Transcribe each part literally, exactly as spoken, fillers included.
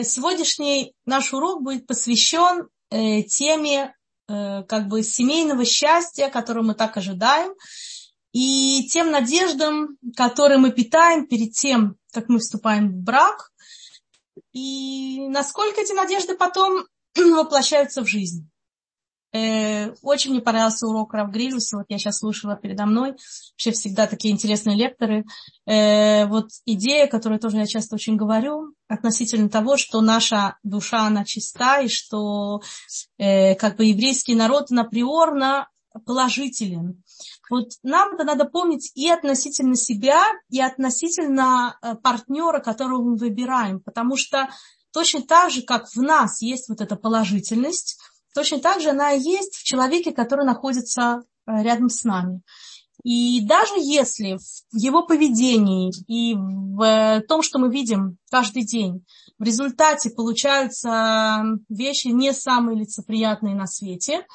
сегодняшний наш урок будет посвящен теме как бы семейного счастья, которое мы так ожидаем, и тем надеждам, которые мы питаем перед тем, как мы вступаем в брак, и насколько эти надежды потом воплощаются в жизнь. Очень мне понравился урок Рав Грильуса, вот я сейчас слушала передо мной, вообще всегда такие интересные лекторы. Вот идея, которую тоже я часто очень говорю, относительно того, что наша душа, она чиста, и что как бы еврейский народ, он априорно положителен. Вот нам это надо помнить и относительно себя, и относительно партнера, которого мы выбираем, потому что точно так же, как в нас есть вот эта положительность, точно так же она и есть в человеке, который находится рядом с нами. И даже если в его поведении и в том, что мы видим каждый день, в результате получаются вещи не самые лицеприятные на свете,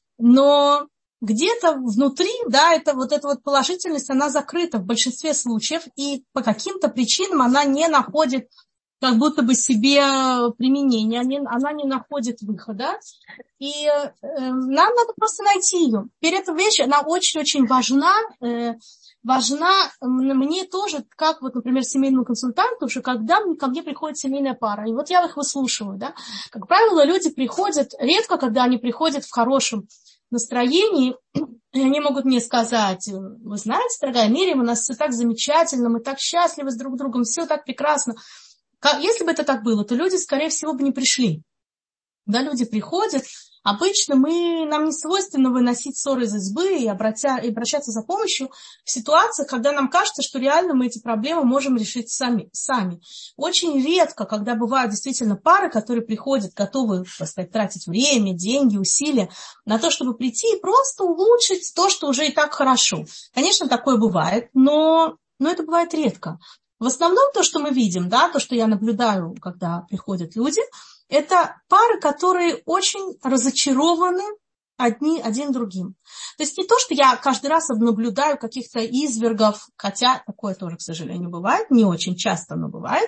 но где-то внутри, да, это вот эта вот положительность, она закрыта в большинстве случаев, и по каким-то причинам она не находит как будто бы себе применение, она не находит выхода, и э, нам надо просто найти ее. Теперь эта вещь, она очень-очень важна, э, важна мне тоже, как вот, например, семейному консультанту, уже когда ко мне приходит семейная пара, и вот я их выслушиваю, да, как правило, люди приходят, редко, когда они приходят в хорошем настроении, и они могут мне сказать: вы знаете, дорогая Мирьям, у нас все так замечательно, мы так счастливы с друг другом, все так прекрасно. Если бы это так было, то люди, скорее всего, бы не пришли. Да, люди приходят, обычно мы, нам не свойственно выносить ссоры из избы и, обратя, и обращаться за помощью в ситуациях, когда нам кажется, что реально мы эти проблемы можем решить сами. сами. Очень редко, когда бывают действительно пары, которые приходят, готовы, так сказать, тратить время, деньги, усилия на то, чтобы прийти и просто улучшить то, что уже и так хорошо. Конечно, такое бывает, но, но это бывает редко. В основном то, что мы видим, да, то, что я наблюдаю, когда приходят люди, это пары, которые очень разочарованы одни, один другим. То есть не то, что я каждый раз наблюдаю каких-то извергов, хотя такое тоже, к сожалению, бывает, не очень часто, но бывает.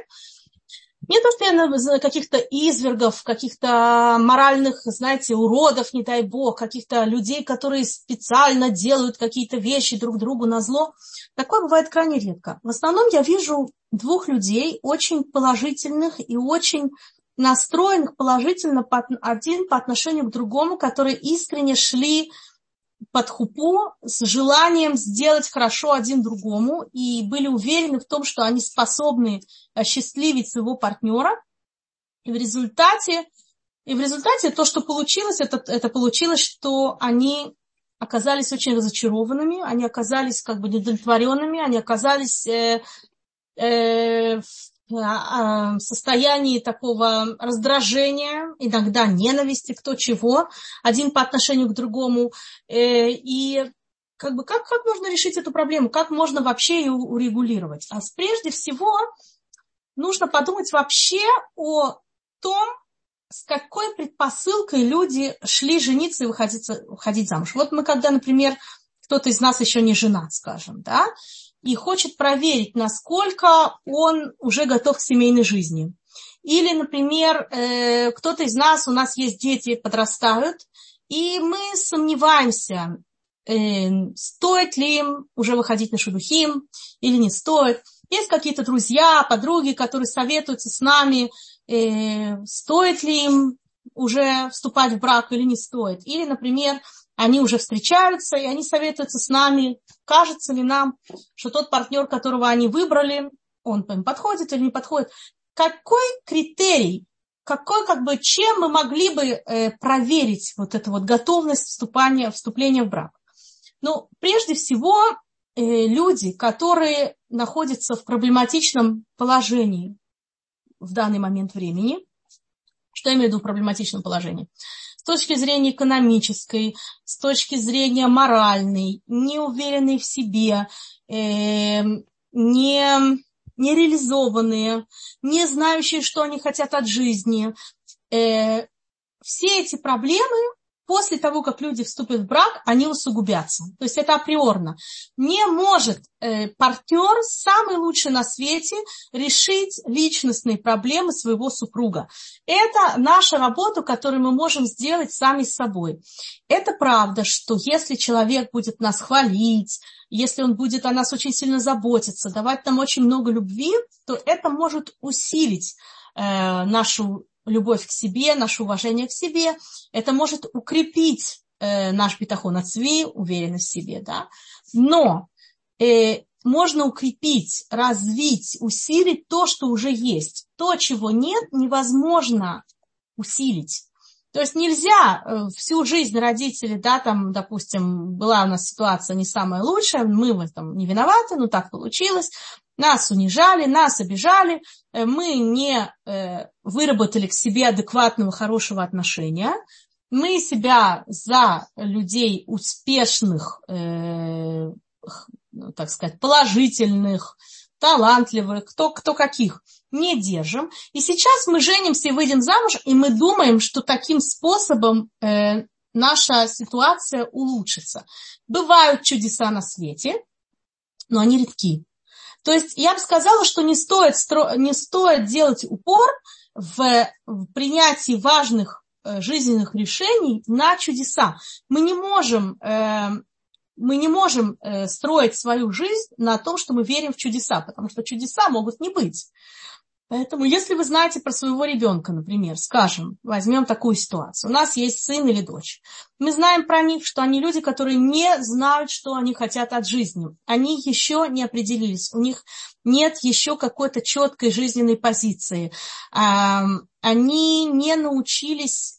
Не то, что я каких-то извергов, каких-то моральных, знаете, уродов, не дай бог, каких-то людей, которые специально делают какие-то вещи друг другу назло. Такое бывает крайне редко. В основном я вижу двух людей, очень положительных и очень настроенных положительно один по отношению к другому, которые искренне шли под хупу с желанием сделать хорошо один другому и были уверены в том, что они способны осчастливить своего партнера. И в результате, и в результате то, что получилось, это, это получилось, что они оказались очень разочарованными, они оказались как бы недовлетворенными, они оказались э, э, в состоянии такого раздражения, иногда ненависти, кто чего, один по отношению к другому. И как бы как, как можно решить эту проблему? Как можно вообще ее урегулировать? А прежде всего нужно подумать вообще о том, с какой предпосылкой люди шли жениться и выходить, выходить замуж. Вот мы когда, например, кто-то из нас еще не женат, скажем, да, и хочет проверить, насколько он уже готов к семейной жизни. Или, например, э, кто-то из нас, у нас есть дети, подрастают, и мы сомневаемся, э, стоит ли им уже выходить на шедухим или не стоит. Есть какие-то друзья, подруги, которые советуются с нами, э, стоит ли им уже вступать в брак или не стоит. Или, например, они уже встречаются, и они советуются с нами, кажется ли нам, что тот партнер, которого они выбрали, он им подходит или не подходит. Какой критерий, какой, как бы, чем мы могли бы э, проверить вот эту вот готовность вступления, вступления в брак? Ну, прежде всего, э, люди, которые находятся в проблематичном положении в данный момент времени, что я имею в виду в проблематичном положении? С точки зрения экономической, с точки зрения моральной, неуверенные в себе, э, не, нереализованные, не знающие, что они хотят от жизни. Э, все эти проблемы после того, как люди вступят в брак, они усугубятся. То есть это априорно. Не может э, партнер, самый лучший на свете, решить личностные проблемы своего супруга. Это наша работа, которую мы можем сделать сами с собой. Это правда, что если человек будет нас хвалить, если он будет о нас очень сильно заботиться, давать нам очень много любви, то это может усилить э, нашу любовь к себе, наше уважение к себе. Это может укрепить э, наш битахон ацви, уверенность в себе. Да? Но э, можно укрепить, развить, усилить то, что уже есть. То, чего нет, невозможно усилить. То есть нельзя э, всю жизнь родители, да, там, допустим, была у нас ситуация не самая лучшая, мы в этом не виноваты, но так получилось. Нас унижали, нас обижали, мы не э, выработали к себе адекватного, хорошего отношения. Мы себя за людей успешных, э, так сказать, положительных, талантливых, кто, кто каких, не держим. И сейчас мы женимся и выйдем замуж, и мы думаем, что таким способом э, наша ситуация улучшится. Бывают чудеса на свете, но они редки. То есть я бы сказала, что не стоит, не стоит делать упор в, в принятии важных э, жизненных решений на чудеса. Мы не можем, э, мы не можем э, строить свою жизнь на том, что мы верим в чудеса, потому что чудеса могут не быть. Поэтому, если вы знаете про своего ребенка, например, скажем, возьмем такую ситуацию. У нас есть сын или дочь. Мы знаем про них, что они люди, которые не знают, что они хотят от жизни. Они еще не определились. У них нет еще какой-то четкой жизненной позиции. Они не научились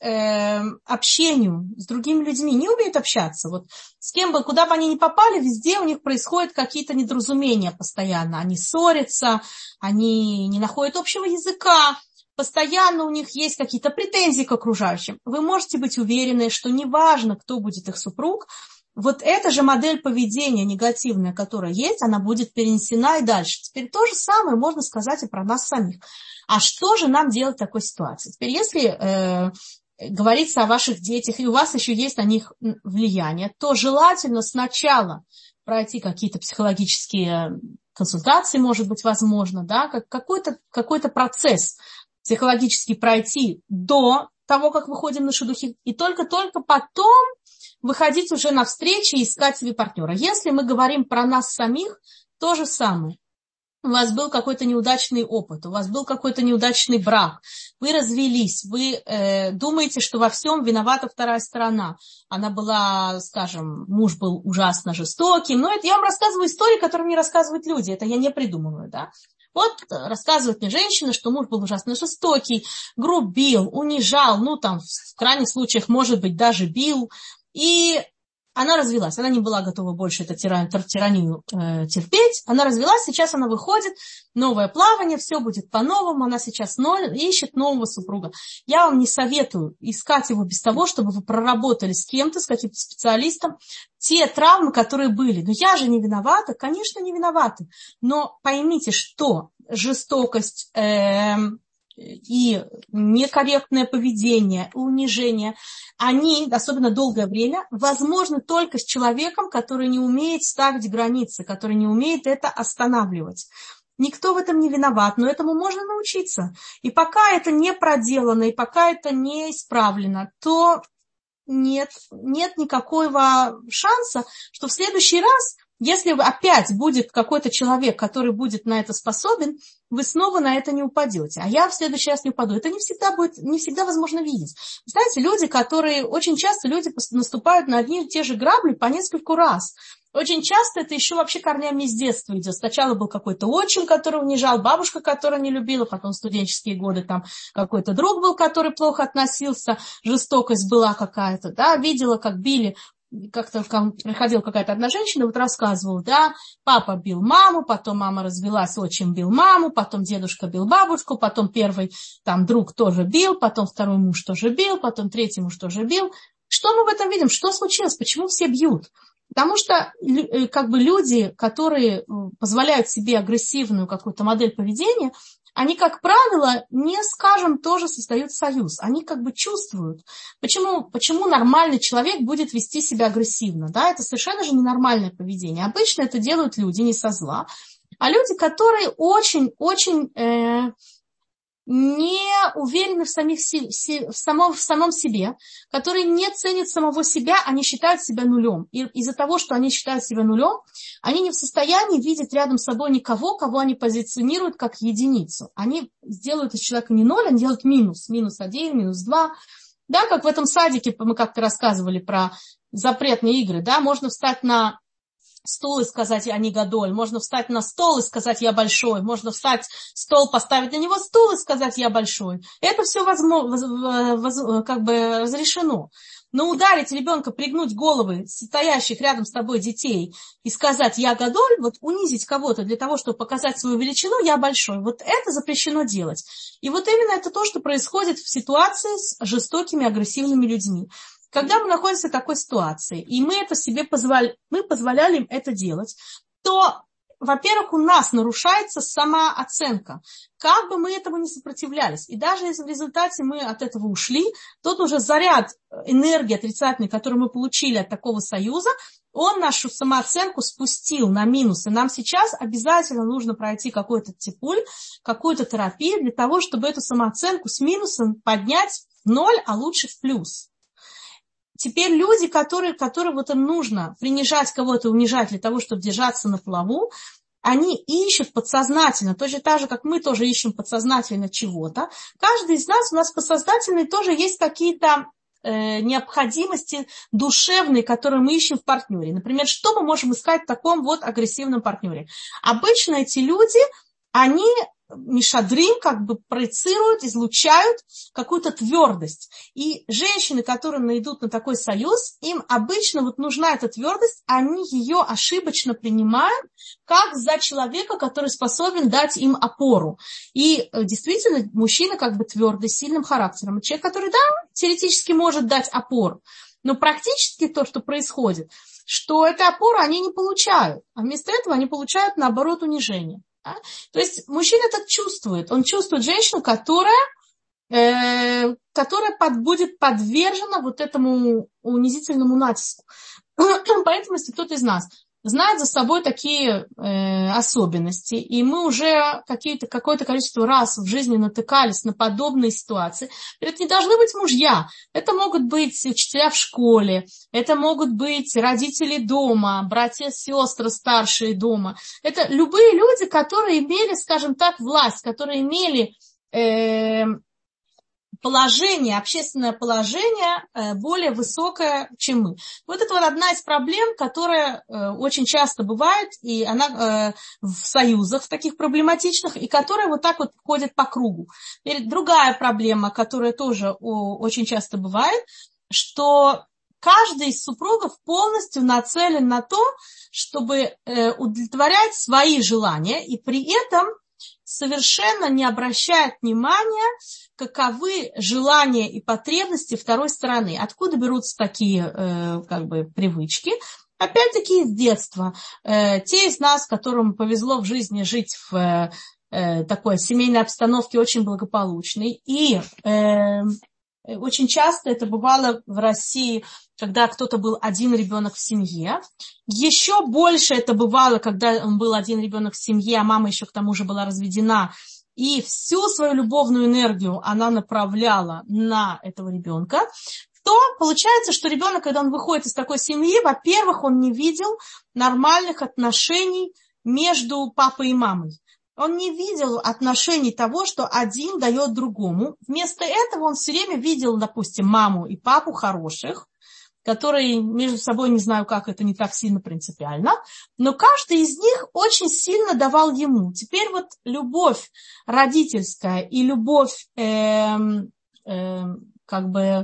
общению с другими людьми, не умеют общаться. Вот с кем бы, куда бы они ни попали, везде у них происходят какие-то недоразумения постоянно. Они ссорятся, они не находят общего языка, постоянно у них есть какие-то претензии к окружающим. Вы можете быть уверены, что неважно, кто будет их супруг, вот эта же модель поведения негативная, которая есть, она будет перенесена и дальше. Теперь то же самое можно сказать и про нас самих. А что же нам делать в такой ситуации? Теперь если э, говорится о ваших детях, и у вас еще есть на них влияние, то желательно сначала пройти какие-то психологические консультации, может быть, возможно, да, как какой-то, какой-то процесс психологически пройти до того, как выходим на шидухи, и только-только потом выходить уже на встречи и искать себе партнера. Если мы говорим про нас самих, то же самое. У вас был какой-то неудачный опыт, у вас был какой-то неудачный брак, вы развелись, вы э, думаете, что во всем виновата вторая сторона. Она была, скажем, муж был ужасно жестоким. Но это я вам рассказываю истории, которые мне рассказывают люди, это я не придумываю, да. Вот рассказывает мне женщина, что муж был ужасно жестокий, грубил, унижал, ну там в крайних случаях, может быть, даже бил. И она развелась, она не была готова больше эту тиран, тиранию э, терпеть. Она развелась, сейчас она выходит, новое плавание, все будет по-новому. Она сейчас но, ищет нового супруга. Я вам не советую искать его без того, чтобы вы проработали с кем-то, с каким-то специалистом, те травмы, которые были. Но я же не виновата, конечно, не виновата. Но поймите, что жестокость... Э, и некорректное поведение, унижение, они, особенно долгое время, возможны только с человеком, который не умеет ставить границы, который не умеет это останавливать. Никто в этом не виноват, но этому можно научиться. И пока это не проделано, и пока это не исправлено, то нет, нет никакого шанса, что в следующий раз, если опять будет какой-то человек, который будет на это способен, вы снова на это не упадете. А я в следующий раз не упаду. Это не всегда будет, не всегда возможно видеть. Вы знаете, люди, которые, очень часто люди наступают на одни и те же грабли по нескольку раз. Очень часто это еще вообще корнями с детства идет. Сначала был какой-то отчим, который унижал, бабушка, которая не любила, потом студенческие годы там какой-то друг был, который плохо относился, жестокость была какая-то, да, видела, как били. Как-то приходила какая-то одна женщина, вот рассказывала, да, папа бил маму, потом мама развелась, отчим бил маму, потом дедушка бил бабушку, потом первый там друг тоже бил, потом второй муж тоже бил, потом третий муж тоже бил. Что мы в этом видим? Что случилось? Почему все бьют? Потому что как бы люди, которые позволяют себе агрессивную какую-то модель поведения, они, как правило, не, скажем, тоже создают союз. Они как бы чувствуют, почему, почему нормальный человек будет вести себя агрессивно. Да? Это совершенно же ненормальное поведение. Обычно это делают люди не со зла, а люди, которые очень-очень э, не уверены в, самих, в, самом, в самом себе, которые не ценят самого себя, они считают себя нулем. И из-за того, что они считают себя нулем, они не в состоянии видеть рядом с собой никого, кого они позиционируют как единицу. Они сделают из человека не ноль, они делают минус. Минус один, минус два. Да, как в этом садике мы как-то рассказывали про запретные игры. Да, можно встать на стул и сказать «я не гадоль», можно встать на стол и сказать «я большой», можно встать стол, поставить на него стул и сказать «я большой». Это все возможно, воз, как бы разрешено. Но ударить ребенка, пригнуть головы стоящих рядом с тобой детей и сказать «я гадоль», вот унизить кого-то для того, чтобы показать свою величину «я большой», вот это запрещено делать. И вот именно это то, что происходит в ситуации с жестокими, агрессивными людьми. Когда мы находимся в такой ситуации, и мы это себе позволяли, мы позволяли им это делать, то, во-первых, у нас нарушается самооценка. Как бы мы этому не сопротивлялись. И даже если в результате мы от этого ушли, тот уже заряд энергии отрицательной, который мы получили от такого союза, он нашу самооценку спустил на минус. И нам сейчас обязательно нужно пройти какой-то типуль, какую-то терапию для того, чтобы эту самооценку с минусом поднять в ноль, а лучше в плюс. Теперь люди, которые, которые вот им нужно принижать кого-то, унижать для того, чтобы держаться на плаву, они ищут подсознательно, точно так же, как мы тоже ищем подсознательно чего-то. Каждый из нас, у нас подсознательно тоже есть какие-то э, необходимости душевные, которые мы ищем в партнере. Например, что мы можем искать в таком вот агрессивном партнере? Обычно эти люди, они... мишадрим, как бы проецируют, излучают какую-то твердость. И женщины, которые идут на такой союз, им обычно вот нужна эта твердость, они ее ошибочно принимают как за человека, который способен дать им опору. И действительно, мужчина как бы твердый, с сильным характером. Человек, который, да, теоретически может дать опору. Но практически то, что происходит, что эту опору они не получают. А вместо этого они получают, наоборот, унижение. То есть мужчина это чувствует. Он чувствует женщину, которая, э, которая под, будет подвержена вот этому унизительному натиску. Поэтому, если кто-то из нас знает за собой такие э, особенности, и мы уже какие-то, какое-то количество раз в жизни натыкались на подобные ситуации, это не должны быть мужья, это могут быть учителя в школе, это могут быть родители дома, братья, сестры старшие дома. Это любые люди, которые имели, скажем так, власть, которые имели э, положение, общественное положение более высокое, чем мы. Вот это вот одна из проблем, которая очень часто бывает, и она в союзах в таких проблематичных, и которая вот так вот ходит по кругу. И другая проблема, которая тоже очень часто бывает, что каждый из супругов полностью нацелен на то, чтобы удовлетворять свои желания, и при этом совершенно не обращает внимания, каковы желания и потребности второй стороны. Откуда берутся такие э, как бы привычки? Опять-таки из детства. Э, те из нас, которым повезло в жизни жить в э, такой семейной обстановке очень благополучной, и э, очень часто это бывало в России, когда кто-то был один ребенок в семье. Еще больше это бывало, когда был один ребенок в семье, а мама еще к тому же была разведена. И всю свою любовную энергию она направляла на этого ребенка. То получается, что ребенок, когда он выходит из такой семьи, во-первых, он не видел нормальных отношений между папой и мамой. Он не видел отношений того, что один дает другому. Вместо этого он все время видел, допустим, маму и папу хороших, которые между собой, не знаю как, это не так сильно принципиально, но каждый из них очень сильно давал ему. Теперь вот любовь родительская и любовь э, э, как бы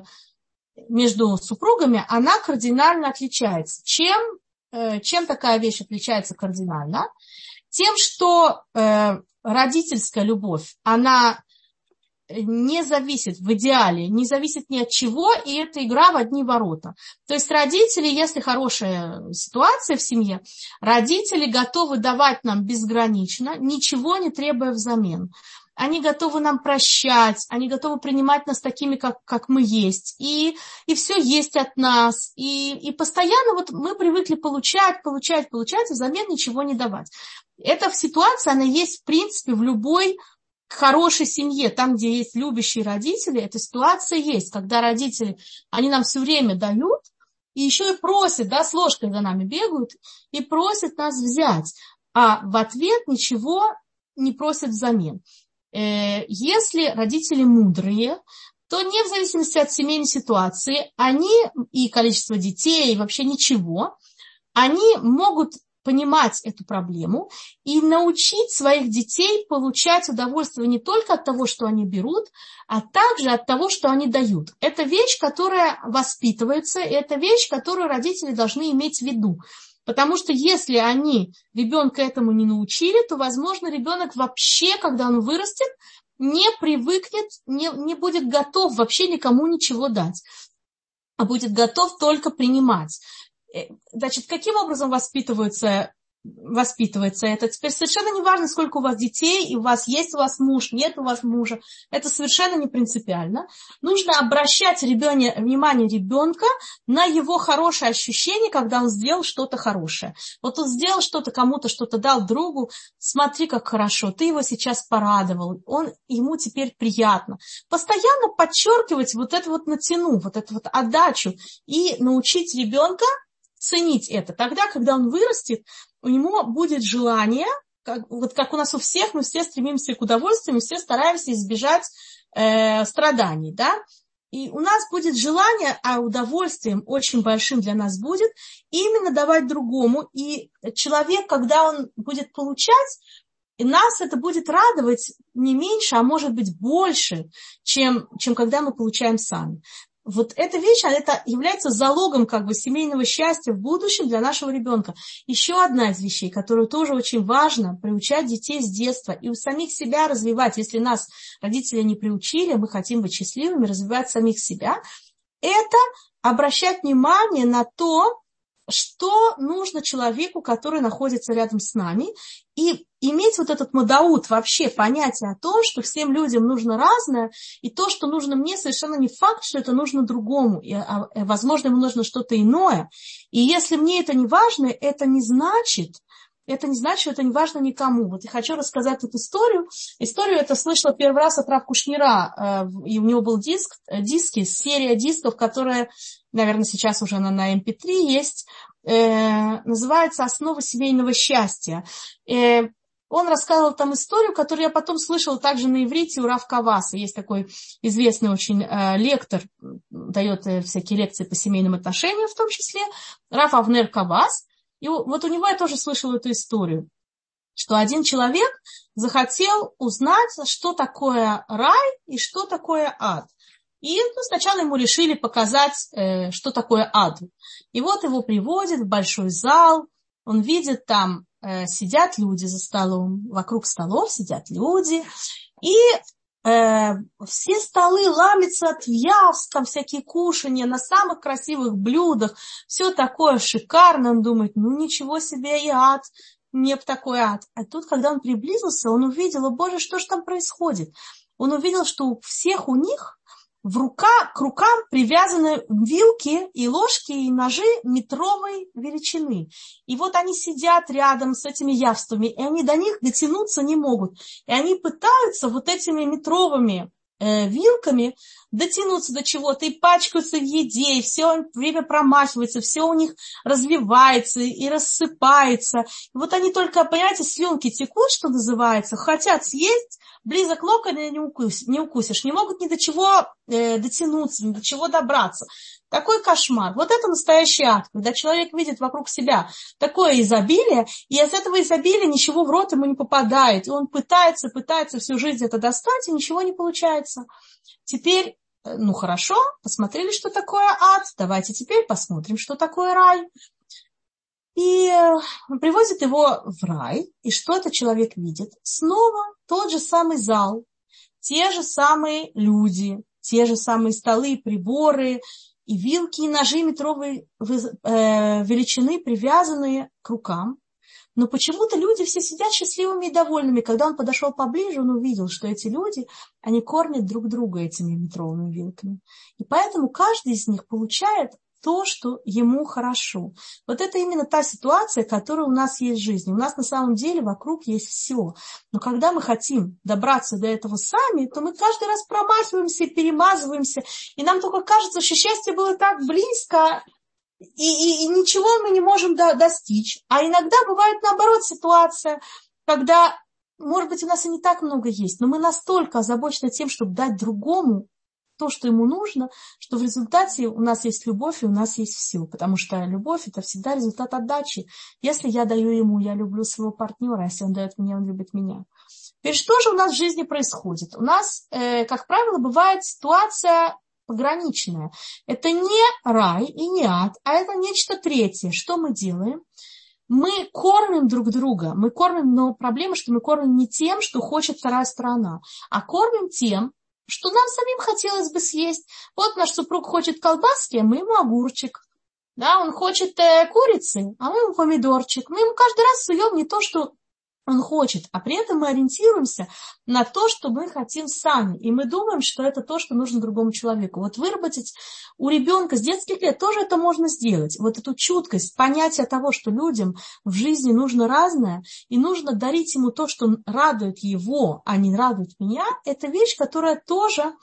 между супругами, она кардинально отличается. Чем, э, чем такая вещь отличается кардинально? Тем, что э, родительская любовь, она не зависит в идеале, не зависит ни от чего, и это игра в одни ворота. То есть родители, если хорошая ситуация в семье, родители готовы давать нам безгранично, ничего не требуя взамен. они готовы нам прощать, они готовы принимать нас такими, как, как мы есть, и, и все есть от нас, и, и постоянно вот мы привыкли получать, получать, получать, и взамен ничего не давать. Эта ситуация, она есть, в принципе, в любой хорошей семье, там, где есть любящие родители, эта ситуация есть, когда родители, они нам все время дают, и еще и просят, да, с ложкой за нами бегают, и просят нас взять, а в ответ ничего не просят взамен. Если родители мудрые, то не в зависимости от семейной ситуации, они и количество детей, и вообще ничего, они могут понимать эту проблему и научить своих детей получать удовольствие не только от того, что они берут, а также от того, что они дают. Это вещь, которая воспитывается, и это вещь, которую родители должны иметь в виду. Потому что если они ребенка этому не научили, то, возможно, ребенок вообще, когда он вырастет, не привыкнет, не, не будет готов вообще никому ничего дать, а будет готов только принимать. Значит, каким образом воспитываются, воспитывается это? Теперь совершенно не важно, сколько у вас детей, и у вас есть у вас муж, нет у вас мужа. Это совершенно не принципиально. Нужно обращать ребёне, внимание ребенка на его хорошее ощущение, когда он сделал что-то хорошее. Вот он сделал что-то, кому-то что-то дал другу, смотри, как хорошо, ты его сейчас порадовал, он, ему теперь приятно. Постоянно подчеркивать вот эту вот натяну, вот эту вот отдачу и научить ребенка ценить это. Тогда, когда он вырастет, у него будет желание, как, вот как у нас у всех, мы все стремимся к удовольствию, мы все стараемся избежать э, страданий, да, и у нас будет желание, а удовольствием очень большим для нас будет, именно давать другому, и человек, когда он будет получать, и нас это будет радовать не меньше, а может быть больше, чем, чем когда мы получаем сами. Вот эта вещь, это является залогом как бы семейного счастья в будущем для нашего ребенка. Еще одна из вещей, которую тоже очень важно, приучать детей с детства и у самих себя развивать. Если нас родители не приучили, мы хотим быть счастливыми, развивать самих себя, это обращать внимание на то, что нужно человеку, который находится рядом с нами, и иметь вот этот модаут, вообще понятие о том, что всем людям нужно разное, и то, что нужно мне, совершенно не факт, что это нужно другому, и, а, возможно, ему нужно что-то иное. И если мне это не важно, это не значит, это не значит, что это не важно никому. Вот я хочу рассказать эту историю. Историю эту слышала первый раз от Рав Кушнира, и у него был диск, диски, серия дисков, которая, наверное, сейчас уже она на эм пи три есть, э, называется «Основа семейного счастья». Э, он рассказывал там историю, которую я потом слышала также на иврите у Рав Каваса. Есть такой известный очень э, лектор, дает э, всякие лекции по семейным отношениям, в том числе, Рав Авнер Кавас. И вот у него я тоже слышала эту историю, что один человек захотел узнать, что такое рай и что такое ад. И ну, сначала ему решили показать, э, что такое ад. И вот его приводят в большой зал, он видит, там э, сидят люди за столом, вокруг столов сидят люди, и э, все столы ломятся от явств, там всякие кушанья на самых красивых блюдах, все такое шикарное. Он думает, ну ничего себе и ад, мне б такой ад. А тут, когда он приблизился, он увидел, о боже, что же там происходит? Он увидел, что у всех у них в руках, к рукам привязаны вилки и ложки и ножи метровой величины. И вот они сидят рядом с этими явствами, и они до них дотянуться не могут. И они пытаются вот этими метровыми э, вилками дотянуться до чего-то и пачкаются в еде, и все время промахивается, все у них развивается и рассыпается. И вот они только, понимаете, слюнки текут, что называется, хотят съесть, близок локоть не укусишь, не укусишь, не могут ни до чего э, дотянуться, ни до чего добраться. Такой кошмар. Вот это настоящий ад, когда человек видит вокруг себя такое изобилие, и из этого изобилия ничего в рот ему не попадает. И он пытается, пытается всю жизнь это достать, и ничего не получается. Теперь, ну хорошо, посмотрели, что такое ад, давайте теперь посмотрим, что такое рай. И привозят его в рай, и что этот человек видит? Снова тот же самый зал, те же самые люди, те же самые столы, приборы, и вилки, и ножи метровой величины, привязанные к рукам. Но почему-то люди все сидят счастливыми и довольными. Когда он подошел поближе, он увидел, что эти люди, они кормят друг друга этими метровыми вилками. И поэтому каждый из них получает то, что ему хорошо. Вот это именно та ситуация, которая у нас есть в жизни. У нас на самом деле вокруг есть все. Но когда мы хотим добраться до этого сами, то мы каждый раз промахиваемся, перемазываемся. И нам только кажется, что счастье было так близко, и, и, и ничего мы не можем до, достичь. А иногда бывает наоборот ситуация, когда, может быть, у нас и не так много есть, но мы настолько озабочены тем, чтобы дать другому то, что ему нужно, что в результате у нас есть любовь и у нас есть все. Потому что любовь – это всегда результат отдачи. Если я даю ему, я люблю своего партнера, если он дает мне, он любит меня. Теперь что же у нас в жизни происходит? У нас, э, как правило, бывает ситуация пограничная. Это не рай и не ад, а это нечто третье. Что мы делаем? Мы кормим друг друга. Мы кормим, но проблема, что мы кормим не тем, что хочет вторая сторона, а кормим тем, что нам самим хотелось бы съесть. Вот наш супруг хочет колбаски, а мы ему огурчик. Да, он хочет э, курицы, а мы ему помидорчик. Мы ему каждый раз суем не то, что он хочет, а при этом мы ориентируемся на то, что мы хотим сами. И мы думаем, что это то, что нужно другому человеку. Вот выработать у ребенка с детских лет тоже это можно сделать. Вот эту чуткость, понятие того, что людям в жизни нужно разное, и нужно дарить ему то, что радует его, а не радует меня, это вещь, которая тоже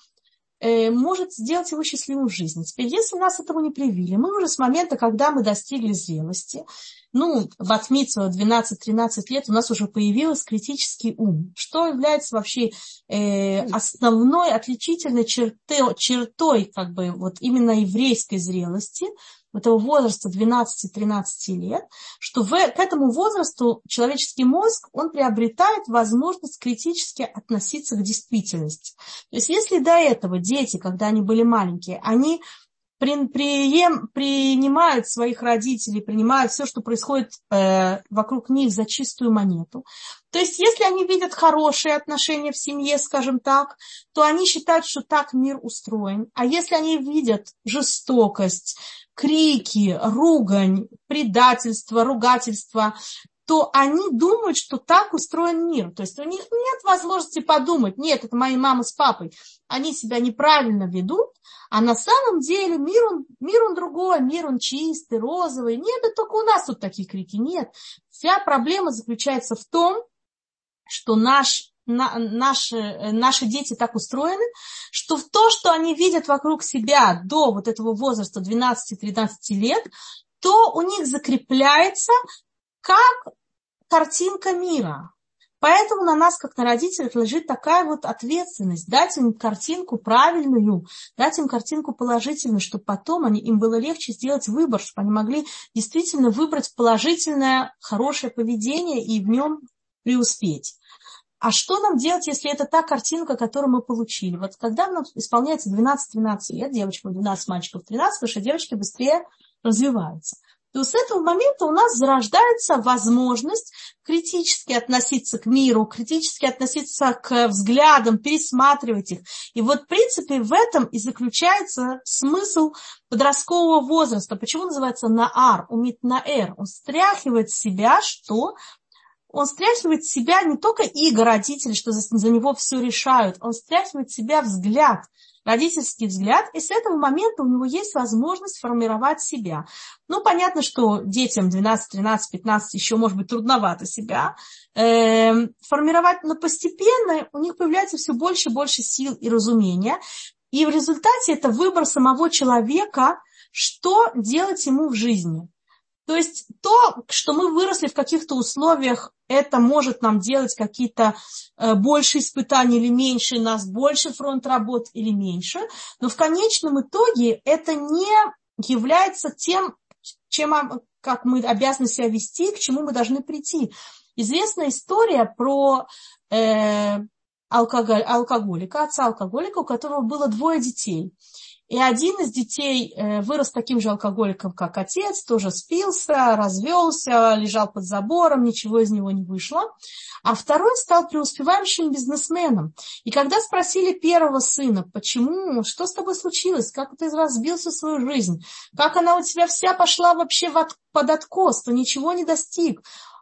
э, может сделать его счастливым в жизни. Теперь, если нас этому не привили, мы уже с момента, когда мы достигли зрелости, ну, бат-мицва двенадцать-тринадцать лет, у нас уже появился критический ум, что является вообще э, основной отличительной чертой, чертой как бы, вот именно еврейской зрелости, этого возраста двенадцати-тринадцати лет, что в, к этому возрасту человеческий мозг, он приобретает возможность критически относиться к действительности. То есть если до этого дети, когда они были маленькие, они принимают своих родителей, принимают все, что происходит э, вокруг них за чистую монету. То есть, если они видят хорошие отношения в семье, скажем так, то они считают, что так мир устроен. А если они видят жестокость, крики, ругань, предательство, ругательство, то они думают, что так устроен мир. То есть у них нет возможности подумать, нет, это мои мама с папой, они себя неправильно ведут, а на самом деле мир он, мир он другой, мир он чистый, розовый. Нет, это только у нас тут такие крики. Нет, вся проблема заключается в том, что наш, на, наши, наши дети так устроены, что в то, что они видят вокруг себя до вот этого возраста двенадцати-тринадцати лет, то у них закрепляется как картинка мира. Поэтому на нас, как на родителях, лежит такая вот ответственность дать им картинку правильную, дать им картинку положительную, чтобы потом они, им было легче сделать выбор, чтобы они могли действительно выбрать положительное, хорошее поведение и в нем преуспеть. А что нам делать, если это та картинка, которую мы получили? Вот когда нам исполняется двенадцать-тринадцать лет, девочкам двенадцать, мальчикам тринадцать, потому что девочки быстрее развиваются, то с этого момента у нас зарождается возможность критически относиться к миру, критически относиться к взглядам, пересматривать их. И вот, в принципе, в этом и заключается смысл подросткового возраста. Почему называется наар, умит наэр? Он стряхивает с себя что? Он стряхивает с себя не только иго родителей, что за, за него все решают, он стряхивает с себя взгляд, родительский взгляд, и с этого момента у него есть возможность формировать себя. Ну, понятно, что детям двенадцать, тринадцать, пятнадцать еще, может быть, трудновато себя э, формировать, но постепенно у них появляется все больше и больше сил и разумения, и в результате это выбор самого человека, что делать ему в жизни. То есть то, что мы выросли в каких-то условиях, это может нам делать какие-то э, больше испытаний или меньше, нас больше фронт работ или меньше, но в конечном итоге это не является тем, чем, как мы обязаны себя вести, к чему мы должны прийти. Известная история про э, алкоголь, алкоголика, отца алкоголика, у которого было двое детей. И один из детей вырос таким же алкоголиком, как отец, тоже спился, развелся, лежал под забором, ничего из него не вышло. А второй стал преуспевающим бизнесменом. И когда спросили первого сына, почему, что с тобой случилось, как ты разбил всю свою жизнь, как она у тебя вся пошла вообще под откос, ты ничего не достиг,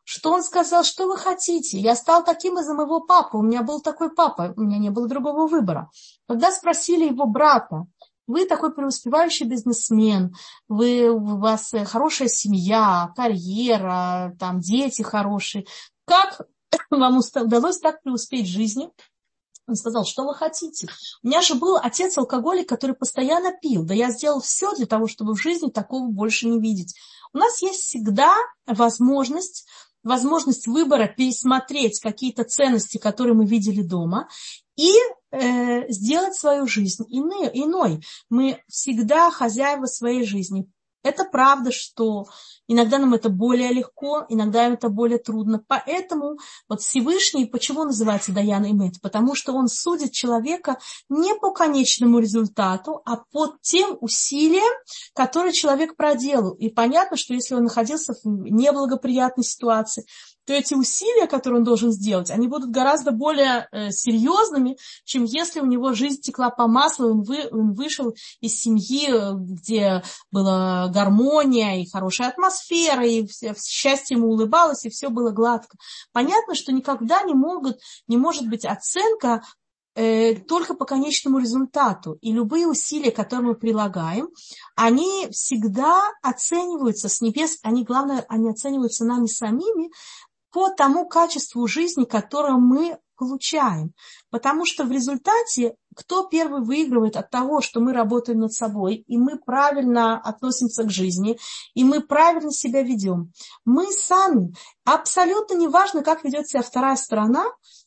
что он сказал, что вы хотите? Я стал таким из-за моего папы, у меня был такой папа, у меня не было другого выбора. Когда спросили его брата, вы такой преуспевающий бизнесмен, вы, у вас хорошая семья, карьера, там дети хорошие, как вам удалось так преуспеть в жизни? Он сказал, что вы хотите? У меня же был отец-алкоголик, который постоянно пил. Да я сделал все для того, чтобы в жизни такого больше не видеть. У нас есть всегда возможность, возможность выбора пересмотреть какие-то ценности, которые мы видели дома, и э, сделать свою жизнь иной, иной. Мы всегда хозяева своей жизни. Это правда, что иногда нам это более легко, иногда это более трудно. Поэтому вот Всевышний, почему он называется Даян Эмет? Потому что он судит человека не по конечному результату, а по тем усилиям, которые человек проделал. И понятно, что если он находился в неблагоприятной ситуации, то эти усилия, которые он должен сделать, они будут гораздо более э, серьезными, чем если у него жизнь текла по маслу, он, вы, он вышел из семьи, где была гармония и хорошая атмосфера, и все, счастье ему улыбалось, и все было гладко. Понятно, что никогда не, могут, не может быть оценка э, только по конечному результату. И любые усилия, которые мы прилагаем, они всегда оцениваются с небес, они, главное, они оцениваются нами самими, по тому качеству жизни, которое мы получаем. Потому что в результате кто первый выигрывает от того, что мы работаем над собой, и мы правильно относимся к жизни, и мы правильно себя ведем? Мы сами. Абсолютно неважно, как ведет себя вторая сторона,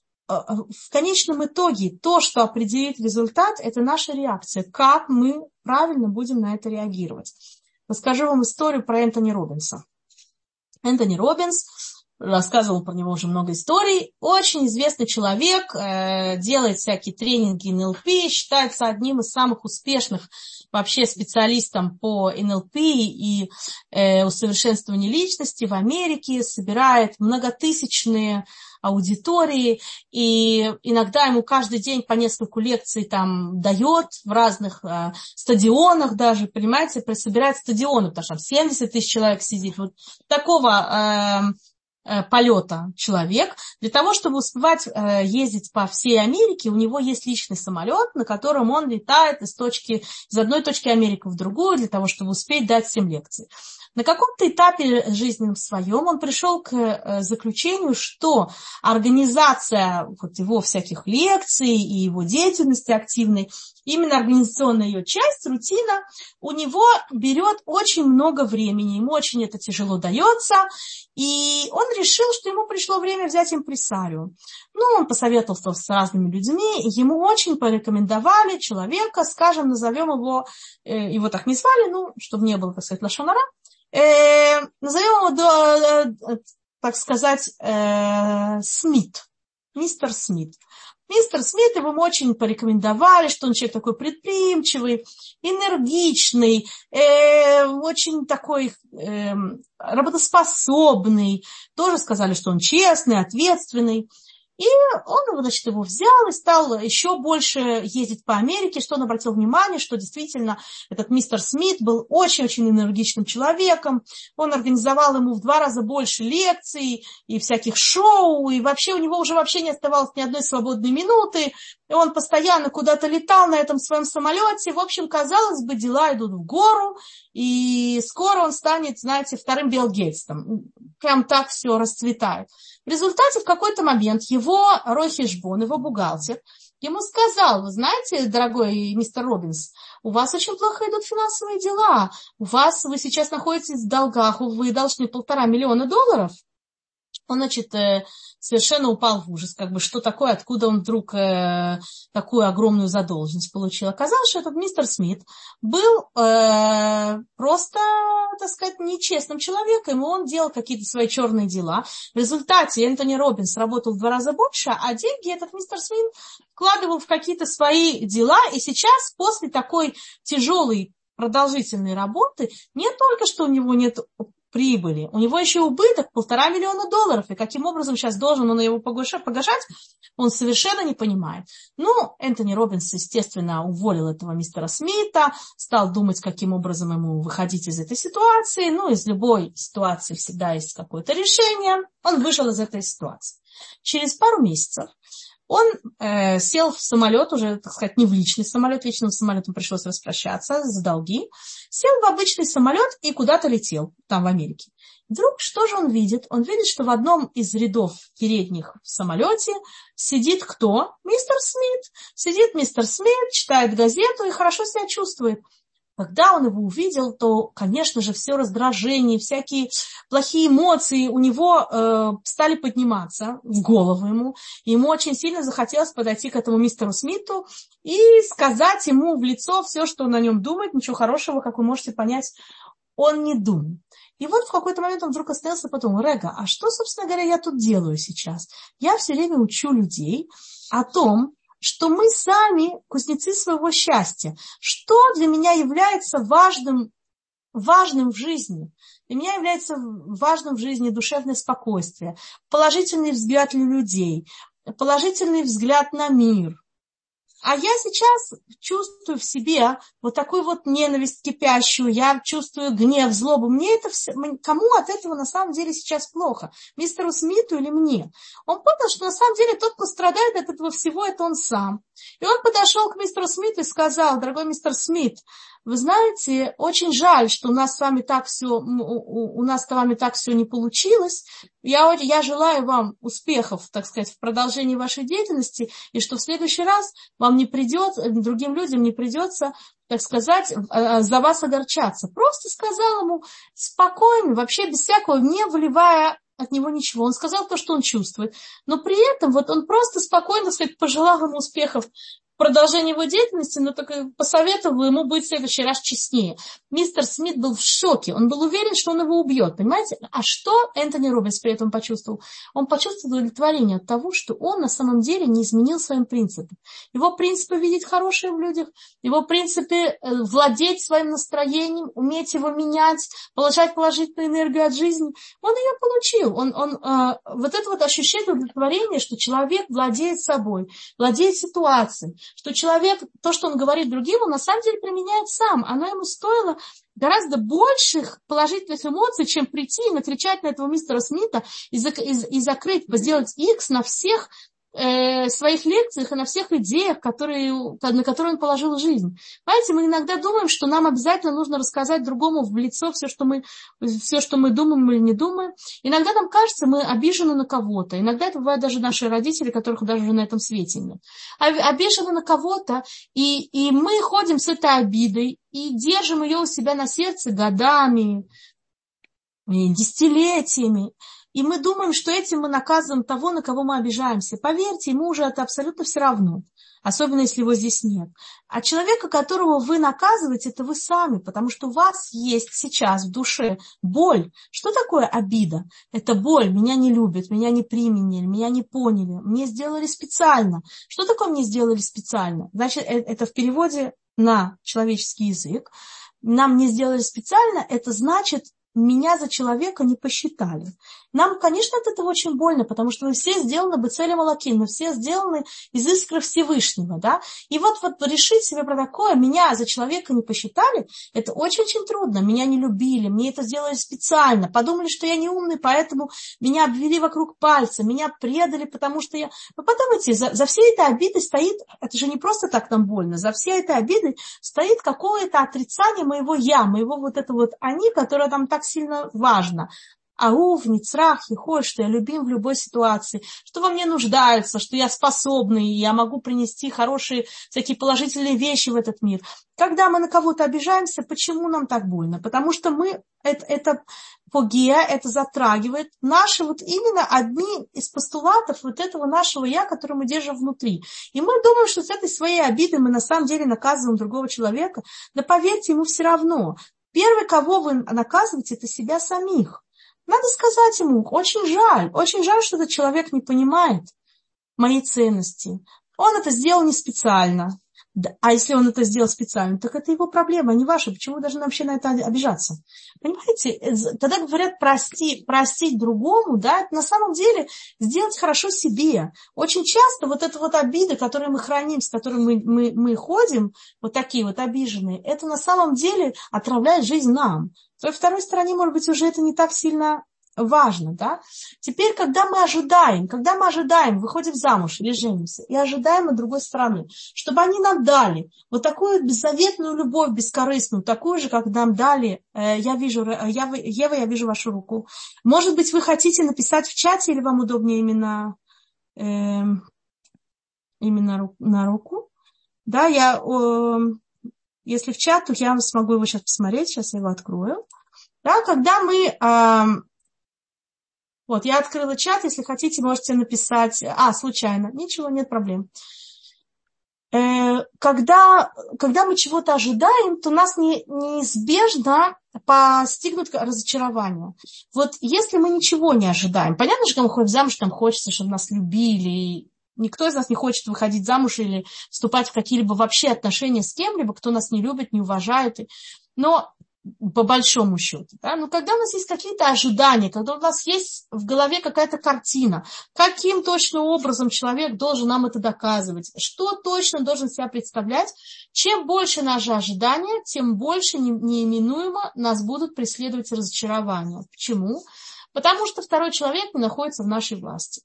в конечном итоге то, что определит результат, это наша реакция, как мы правильно будем на это реагировать. Расскажу вам историю про Энтони Роббинса. Энтони Роббинс, рассказывал про него уже много историй. Очень известный человек, э, делает всякие тренинги эн эл пи, считается одним из самых успешных вообще специалистом по эн эл пи и э, усовершенствованию личности в Америке, собирает многотысячные аудитории, и иногда ему каждый день по нескольку лекций там дает в разных э, стадионах даже, понимаете, собирает стадионы, потому что там семьдесят тысяч человек сидит. Вот такого э, полета человек. Для того, чтобы успевать э, ездить по всей Америке, у него есть личный самолет, на котором он летает из, точки, из одной точки Америки в другую, для того, чтобы успеть дать всем лекции. На каком-то этапе жизненном своем он пришел к э, заключению, что организация вот, его всяких лекций и его деятельности активной, именно организационная ее часть, рутина, у него берет очень много времени, ему очень это тяжело дается, и он решил, что ему пришло время взять импресарио. Ну, он посоветовался с разными людьми, и ему очень порекомендовали человека, скажем, назовем его, э, его так не звали, ну, чтобы не было, так сказать, лашон ара, э, назовем его, э, так сказать, э, Смит, мистер Смит. Мистер Смит, его очень порекомендовали, что он человек такой предприимчивый, энергичный, э, очень такой э, работоспособный. Тоже сказали, что он честный, ответственный. И он, значит, его взял и стал еще больше ездить по Америке, что он обратил внимание, что действительно этот мистер Смит был очень-очень энергичным человеком. Он организовал ему в два раза больше лекций и всяких шоу, и вообще у него уже вообще не оставалось ни одной свободной минуты. И он постоянно куда-то летал на этом своем самолете. В общем, казалось бы, дела идут в гору, и скоро он станет, знаете, вторым Билл Гейтсом. Прям так все расцветает. В результате в какой-то момент его рой-хешбон, его бухгалтер, ему сказал: вы знаете, дорогой мистер Роббинс, у вас очень плохо идут финансовые дела, у вас, вы сейчас находитесь в долгах, вы должны полтора миллиона долларов. Он, значит, совершенно упал в ужас, как бы, что такое, откуда он вдруг э, такую огромную задолженность получил. Оказалось, что этот мистер Смит был э, просто, так сказать, нечестным человеком, и он делал какие-то свои черные дела. В результате Энтони Роббинс работал в два раза больше, а деньги этот мистер Смит вкладывал в какие-то свои дела, и сейчас, после такой тяжелой, продолжительной работы, не только что у него нет прибыли. У него еще убыток полтора миллиона долларов. И каким образом сейчас должен он его погашать, он совершенно не понимает. Ну, Энтони Роббинс, естественно, уволил этого мистера Смита, стал думать, каким образом ему выходить из этой ситуации. Ну, из любой ситуации всегда есть какое-то решение. Он вышел из этой ситуации. Через пару месяцев он э, сел в самолет, уже, так сказать, не в личный самолет, личным самолетом пришлось распрощаться за долги, сел в обычный самолет и куда-то летел, там в Америке. Вдруг, что же он видит? Он видит, что в одном из рядов передних в самолете сидит кто? Мистер Смит. Сидит мистер Смит, читает газету и хорошо себя чувствует. Когда он его увидел, то, конечно же, все раздражение, всякие плохие эмоции у него э, стали подниматься в голову ему. И ему очень сильно захотелось подойти к этому мистеру Смиту и сказать ему в лицо все, что он о нем думает. Ничего хорошего, как вы можете понять, он не думал. И вот в какой-то момент он вдруг остановился и подумал: Рега, а что, собственно говоря, я тут делаю сейчас? Я все время учу людей о том, что мы сами кузнецы своего счастья. Что для меня является важным, важным в жизни? Для меня является важным в жизни душевное спокойствие, положительный взгляд на людей, положительный взгляд на мир. А я сейчас чувствую в себе вот такую вот ненависть кипящую, я чувствую гнев, злобу. Мне это все, кому от этого на самом деле сейчас плохо? Мистеру Смиту или мне? Он понял, что на самом деле тот, кто страдает от этого всего, это он сам. И он подошел к мистеру Смиту и сказал: дорогой мистер Смит, вы знаете, очень жаль, что у нас с вами так все, у, у нас с вами так все не получилось. Я, я желаю вам успехов, так сказать, в продолжении вашей деятельности, и что в следующий раз вам не придется, другим людям не придется, так сказать, за вас огорчаться. Просто сказал ему спокойно, вообще без всякого, не выливая от него ничего. Он сказал то, что он чувствует. Но при этом вот он просто спокойно, так сказать, пожелал ему успехов в продолжении его деятельности, но только посоветовал ему быть в следующий раз честнее. Мистер Смит был в шоке. Он был уверен, что он его убьет. Понимаете? А что Энтони Роббинс при этом почувствовал? Он почувствовал удовлетворение от того, что он на самом деле не изменил своим принципам. Его принципы видеть хорошее в людях, его принципы владеть своим настроением, уметь его менять, получать положительную энергию от жизни. Он ее получил. Он, он, э, вот это вот ощущение удовлетворения, что человек владеет собой, владеет ситуацией, что человек, то, что он говорит другим, он на самом деле применяет сам. Оно ему стоило гораздо больших положительных эмоций, чем прийти и накричать на этого мистера Смита и, зак- и, и закрыть, сделать X на всех э, своих лекциях и на всех идеях, которые, на которые он положил жизнь. Понимаете, мы иногда думаем, что нам обязательно нужно рассказать другому в лицо все, что мы, все, что мы думаем или не думаем. Иногда нам кажется, мы обижены на кого-то. Иногда это бывают даже наши родители, которых даже уже на этом свете нет. Обижены на кого-то, и, и мы ходим с этой обидой и держим ее у себя на сердце годами, десятилетиями. И мы думаем, что этим мы наказываем того, на кого мы обижаемся. Поверьте, ему уже это абсолютно все равно. Особенно, если его здесь нет. А человека, которого вы наказываете, это вы сами. Потому что у вас есть сейчас в душе боль. Что такое обида? Это боль. Меня не любят, меня не приняли, меня не поняли. Мне сделали специально. Что такое мне сделали специально? Значит, это в переводе на человеческий язык. Нам не сделали специально, это значит, меня за человека не посчитали. Нам, конечно, от этого очень больно, потому что мы все сделаны бецелем элоким, мы все сделаны из искры Всевышнего, да. И вот, вот решить себе про такое, меня за человека не посчитали, это очень-очень трудно. Меня не любили, мне это сделали специально, подумали, что я не умный, поэтому меня обвели вокруг пальца, меня предали, потому что я... Вы подумайте, за, за всей этой обидой стоит, это же не просто так нам больно, за всей этой обидой стоит какое-то отрицание моего я, моего вот это вот они, которое нам так сильно важно. Аув, ницрах, ехоль, что я любим в любой ситуации, что во мне нуждаются, что я способный, и я могу принести хорошие, всякие положительные вещи в этот мир. Когда мы на кого-то обижаемся, почему нам так больно? Потому что мы, это, это погия, это затрагивает наши вот именно одни из постулатов вот этого нашего я, который мы держим внутри. И мы думаем, что с этой своей обидой мы на самом деле наказываем другого человека. Да поверьте, ему все равно. Первый, кого вы наказываете, это себя самих. Надо сказать ему, очень жаль, очень жаль, что этот человек не понимает мои ценности. Он это сделал не специально. Да, а если он это сделал специально, так это его проблема, а не ваша. Почему вы должны вообще на это обижаться? Понимаете, когда говорят прости, простить другому, да, это на самом деле сделать хорошо себе. Очень часто вот эта вот обида, которую мы храним, с которой мы, мы, мы ходим, вот такие вот обиженные, это на самом деле отравляет жизнь нам. Со второй стороны, может быть, уже это не так сильно важно, да. Теперь, когда мы ожидаем, когда мы ожидаем, выходим замуж или женимся, и ожидаем от другой стороны, чтобы они нам дали вот такую беззаветную любовь, бескорыстную, такую же, как нам дали, э, я вижу, э, я, Ева, я вижу вашу руку. Может быть, вы хотите написать в чате, или вам удобнее именно, э, именно ру, на руку? Да, я, э, если в чат, то я смогу его сейчас посмотреть, сейчас я его открою. Да, когда мы... Э, Вот, я открыла чат, если хотите, можете написать. А, случайно. Ничего, нет проблем. Э, когда, когда мы чего-то ожидаем, то нас не, неизбежно постигнут разочарование. Вот если мы ничего не ожидаем, понятно, что когда мы ходим замуж, нам хочется, чтобы нас любили. Никто из нас не хочет выходить замуж или вступать в какие-либо вообще отношения с кем-либо, кто нас не любит, не уважает. Но по большому счету. Да? Но когда у нас есть какие-то ожидания, когда у нас есть в голове какая-то картина, каким точно образом человек должен нам это доказывать, что точно должен себя представлять, чем больше наши ожидания, тем больше неименуемо нас будут преследовать разочарования. Почему? Потому что второй человек не находится в нашей власти.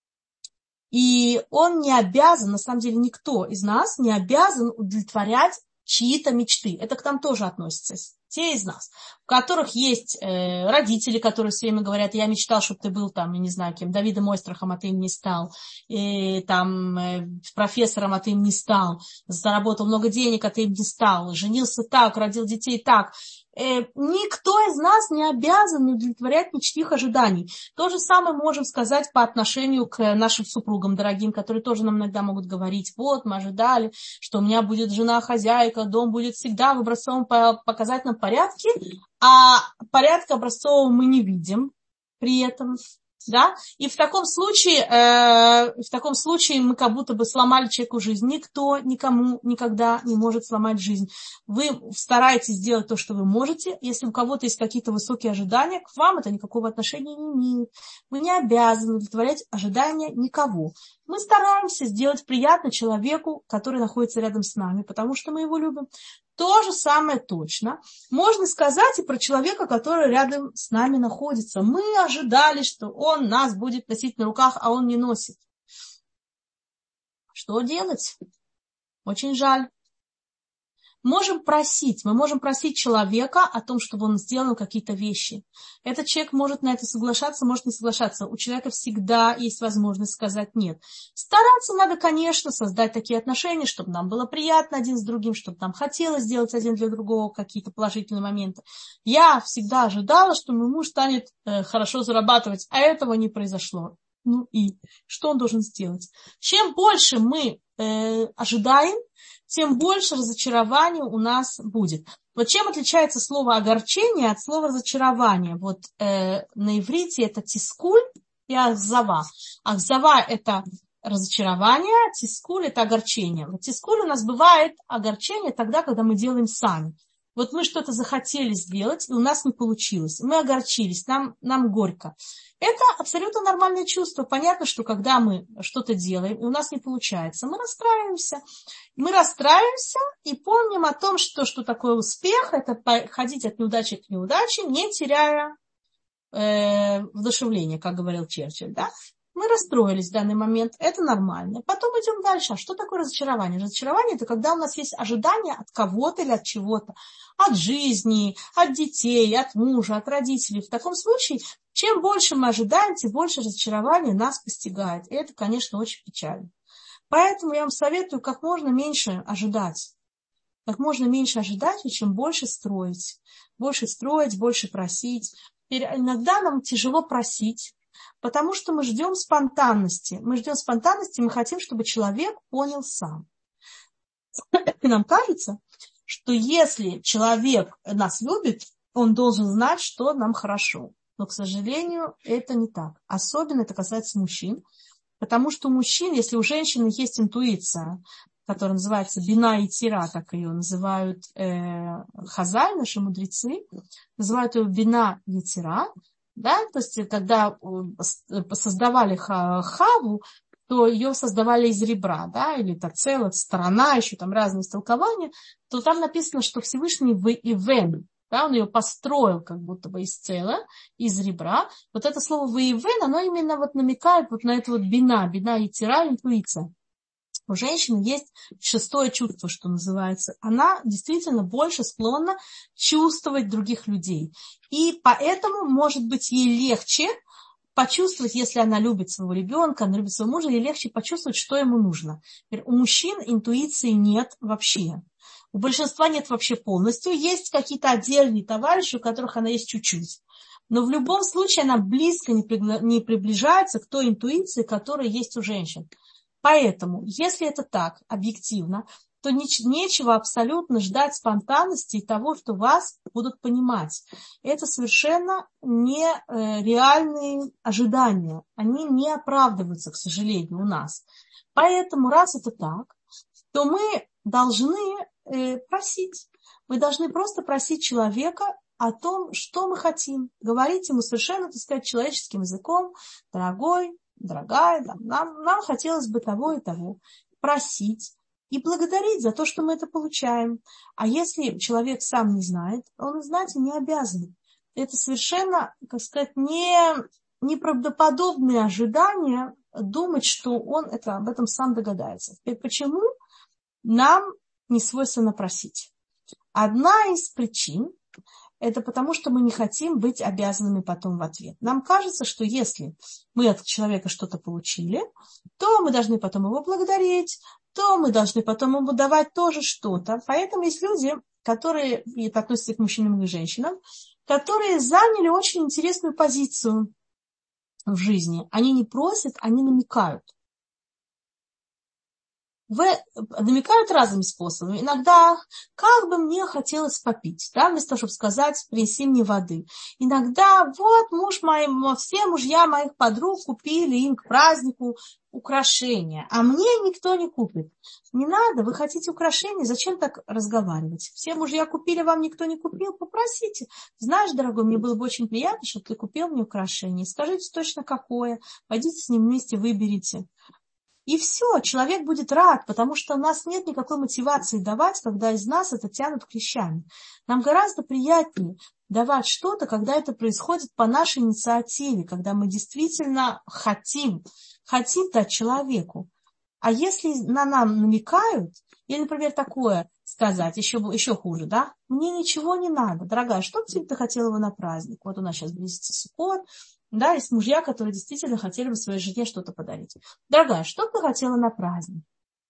И он не обязан, на самом деле никто из нас не обязан удовлетворять чьи-то мечты. Это к нам тоже относится. Те из нас, у которых есть э, родители, которые все время говорят: я мечтал, чтобы ты был там, я не знаю кем, Давидом Ойстрахом, а ты им не стал, и там э, профессором, а ты им не стал, заработал много денег, а ты им не стал, женился так, родил детей так. Э, никто из нас не обязан удовлетворять ничьих ожиданий. То же самое можем сказать по отношению к нашим супругам дорогим, которые тоже нам иногда могут говорить: вот, мы ожидали, что у меня будет жена-хозяйка, дом будет всегда в образцовом показательном порядке, а порядка образцового мы не видим при этом, да, и в таком случае, э, в таком случае мы как будто бы сломали человеку жизнь. Никто никому никогда не может сломать жизнь. Вы стараетесь сделать то, что вы можете. Если у кого-то есть какие-то высокие ожидания, к вам это никакого отношения не имеет. Вы не обязаны удовлетворять ожидания никого. Мы стараемся сделать приятно человеку, который находится рядом с нами, потому что мы его любим. То же самое точно можно сказать и про человека, который рядом с нами находится. Мы ожидали, что он нас будет носить на руках, а он не носит. Что делать? Очень жаль. Можем просить, мы можем просить человека о том, чтобы он сделал какие-то вещи. Этот человек может на это соглашаться, может не соглашаться. У человека всегда есть возможность сказать нет. Стараться надо, конечно, создать такие отношения, чтобы нам было приятно один с другим, чтобы нам хотелось сделать один для другого какие-то положительные моменты. Я всегда ожидала, что мой муж станет э, хорошо зарабатывать, а этого не произошло. Ну и что он должен сделать? Чем больше мы э, ожидаем, тем больше разочарования у нас будет. Вот чем отличается слово огорчение от слова разочарование? Вот э, на иврите это тискуль и ахзава. Ахзава это разочарование, тискуль это огорчение. Вот тискуль у нас бывает огорчение тогда, когда мы делаем сами. Вот мы что-то захотели сделать, и у нас не получилось. Мы огорчились, нам, нам горько. Это абсолютно нормальное чувство. Понятно, что когда мы что-то делаем, и у нас не получается, мы расстраиваемся. Мы расстраиваемся и помним о том, что, что такое успех, это ходить от неудачи к неудаче, не теряя э, вдохновения, как говорил Черчилль, да? Мы расстроились в данный момент, это нормально. Потом идем дальше. А что такое разочарование? Разочарование – это когда у нас есть ожидания от кого-то или от чего-то. От жизни, от детей, от мужа, от родителей. В таком случае, чем больше мы ожидаем, тем больше разочарования нас постигает. И это, конечно, очень печально. Поэтому я вам советую как можно меньше ожидать. Как можно меньше ожидать, и чем больше строить. Больше строить, больше просить. И иногда нам тяжело просить. Потому что мы ждем спонтанности. Мы ждем спонтанности, мы хотим, чтобы человек понял сам. И нам кажется, что если человек нас любит, он должен знать, что нам хорошо. Но, к сожалению, это не так. Особенно это касается мужчин. Потому что у мужчин, если у женщины есть интуиция, которая называется бина и тира, так ее называют э, хазаль, наши мудрецы, называют ее бина и тира, да, то есть когда создавали Хаву, то ее создавали из ребра, да, или это целая сторона, еще там разные истолкования, то там написано, что Всевышний в Ивен, да, он ее построил как будто бы из цела, из ребра. Вот это слово «воевен», оно именно вот намекает вот на это вот бина, бина и тира, интуиция. У женщины есть шестое чувство, что называется. Она действительно больше склонна чувствовать других людей. И поэтому, может быть, ей легче почувствовать, если она любит своего ребенка, она любит своего мужа, ей легче почувствовать, что ему нужно. У мужчин интуиции нет вообще. У большинства нет вообще полностью. Есть какие-то отдельные товарищи, у которых она есть чуть-чуть. Но в любом случае она близко не приближается к той интуиции, которая есть у женщин. Поэтому, если это так, объективно, то нечего абсолютно ждать спонтанности и того, что вас будут понимать. Это совершенно нереальные ожидания. Они не оправдываются, к сожалению, у нас. Поэтому, раз это так, то мы должны просить. Мы должны просто просить человека о том, что мы хотим. Говорить ему совершенно, так сказать, человеческим языком: дорогой, дорогая, нам, нам хотелось бы того и того. Просить и благодарить за то, что мы это получаем. А если человек сам не знает, он, знаете, не обязан. Это совершенно, как сказать, не, неправдоподобные ожидания думать, что он это, об этом сам догадается. Теперь почему нам не свойственно просить? Одна из причин – это потому, что мы не хотим быть обязанными потом в ответ. Нам кажется, что если мы от человека что-то получили, то мы должны потом его благодарить, то мы должны потом ему давать тоже что-то. Поэтому есть люди, которые, и это относится к мужчинам и к женщинам, которые заняли очень интересную позицию в жизни. Они не просят, они намекают. В, намекают разными способами. Иногда, как бы мне хотелось попить, да, вместо того, чтобы сказать: принеси мне воды. Иногда, вот, муж мой, все мужья моих подруг купили им к празднику украшения, а мне никто не купит. Не надо, вы хотите украшения, зачем так разговаривать? Все мужья купили, вам никто не купил, попросите. Знаешь, дорогой, мне было бы очень приятно, чтобы ты купил мне украшение. Скажите точно какое, пойдите с ним вместе, выберите. И все, человек будет рад, потому что у нас нет никакой мотивации давать, когда из нас это тянут клещами. Нам гораздо приятнее давать что-то, когда это происходит по нашей инициативе, когда мы действительно хотим, хотим дать человеку. А если на нам намекают, или, например, такое сказать, еще, еще хуже, да, мне ничего не надо, дорогая, что бы ты хотела бы на праздник? Вот у нас сейчас близится Суккот. Да, есть мужья, которые действительно хотели бы своей жене что-то подарить. Дорогая, что бы ты хотела на праздник?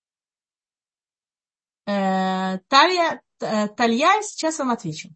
Э, Талья, э, Талья, сейчас вам отвечу.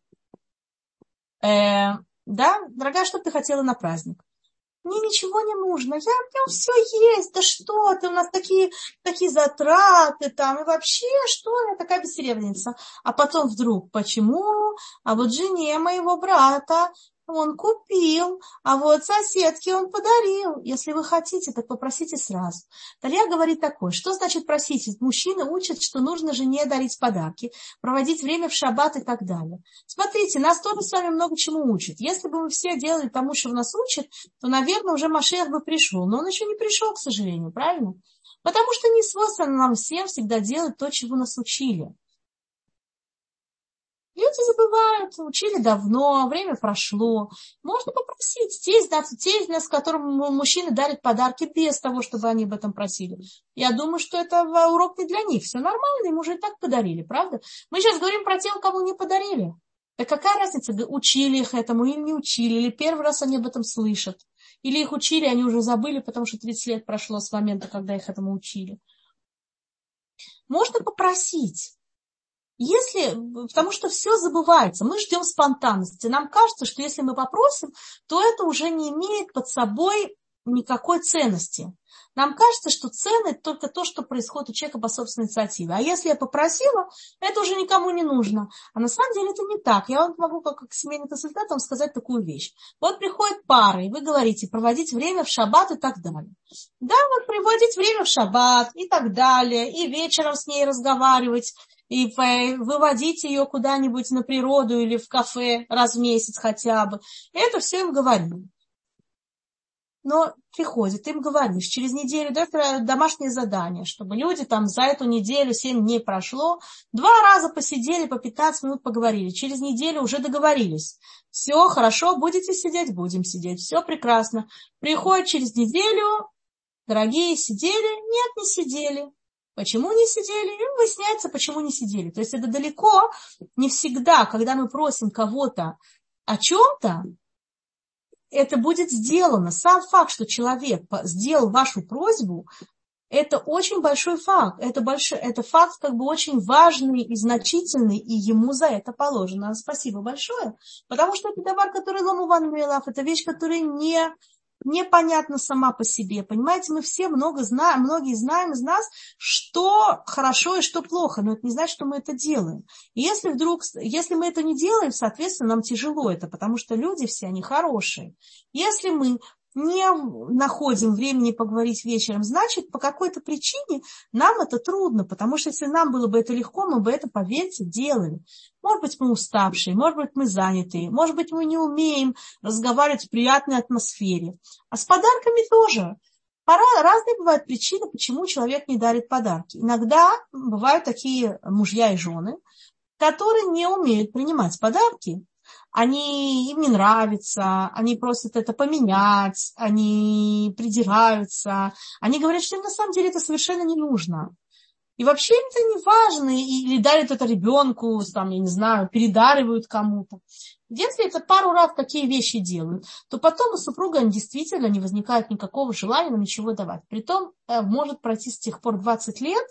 Э, да, дорогая, что бы ты хотела на праздник? Мне ничего не нужно, я, у меня все есть, да что ты, у нас такие, такие затраты там, и вообще, что я такая бессеребреница. А потом вдруг, почему? А вот жене моего брата он купил, а вот соседке он подарил. Если вы хотите, так попросите сразу. Талья говорит такое: что значит просить? Мужчины учат, что нужно жене дарить подарки, проводить время в шаббат и так далее. Смотрите, нас тоже с вами много чему учат. Если бы мы все делали тому, что нас учат, то, наверное, уже Машиах бы пришел. Но он еще не пришел, к сожалению, правильно? Потому что не свойственно нам всем всегда делать то, чего нас учили. Люди забывают, учили давно, время прошло. Можно попросить. Те из нас, те из нас, которым мужчины дарят подарки без того, чтобы они об этом просили. Я думаю, что это урок не для них. Все нормально, им уже и так подарили, правда? Мы сейчас говорим про тех, кому не подарили. Так какая разница, учили их этому или не учили, или первый раз они об этом слышат. Или их учили, они уже забыли, потому что тридцать лет прошло с момента, когда их этому учили. Можно попросить. Если, потому что все забывается, мы ждем спонтанности. Нам кажется, что если мы попросим, то это уже не имеет под собой никакой ценности. Нам кажется, что ценно это только то, что происходит у человека по собственной инициативе. А если я попросила, это уже никому не нужно. А на самом деле это не так. Я вам могу как, как семейный консультант вам сказать такую вещь. Вот приходит пара, и вы говорите, проводить время в шаббат и так далее. Да, вот проводить время в шаббат и так далее, и вечером с ней разговаривать, и выводить ее куда-нибудь на природу или в кафе раз в месяц хотя бы. И это все им говорим. Но приходит, им говоришь, через неделю дай домашнее задание, чтобы люди там за эту неделю, семь дней прошло, два раза посидели, по пятнадцать минут поговорили, через неделю уже договорились. Все, хорошо, будете сидеть, будем сидеть, все прекрасно. Приходит через неделю, дорогие, сидели? Нет, не сидели. Почему не сидели? И выясняется, почему не сидели. То есть это далеко не всегда, когда мы просим кого-то о чем-то, это будет сделано. Сам факт, что человек сделал вашу просьбу, это очень большой факт. Это, большой, это факт как бы очень важный и значительный, и ему за это положено. Спасибо большое. Потому что это товар, который ломуван милав, это вещь, которая не, непонятна сама по себе. Понимаете, мы все много знаем, многие знаем из нас, что хорошо и что плохо, но это не значит, что мы это делаем. И если вдруг, если мы это не делаем, соответственно, нам тяжело это, потому что люди все, они хорошие. Если мы не находим времени поговорить вечером, значит, по какой-то причине нам это трудно, потому что если нам было бы это легко, мы бы это, поверьте, делали. Может быть, мы уставшие, может быть, мы занятые, может быть, мы не умеем разговаривать в приятной атмосфере. А с подарками тоже. Пора, разные бывают причины, почему человек не дарит подарки. Иногда бывают такие мужья и жены, которые не умеют принимать подарки. Они, им не нравится, они просят это поменять, они придираются, они говорят, что им на самом деле это совершенно не нужно. И вообще им это не важно, или дарят это ребенку, там, я не знаю, передаривают кому-то. Если это пару раз такие вещи делают, то потом у супруга действительно не возникает никакого желания нам ничего давать. Притом может пройти с тех пор двадцать лет,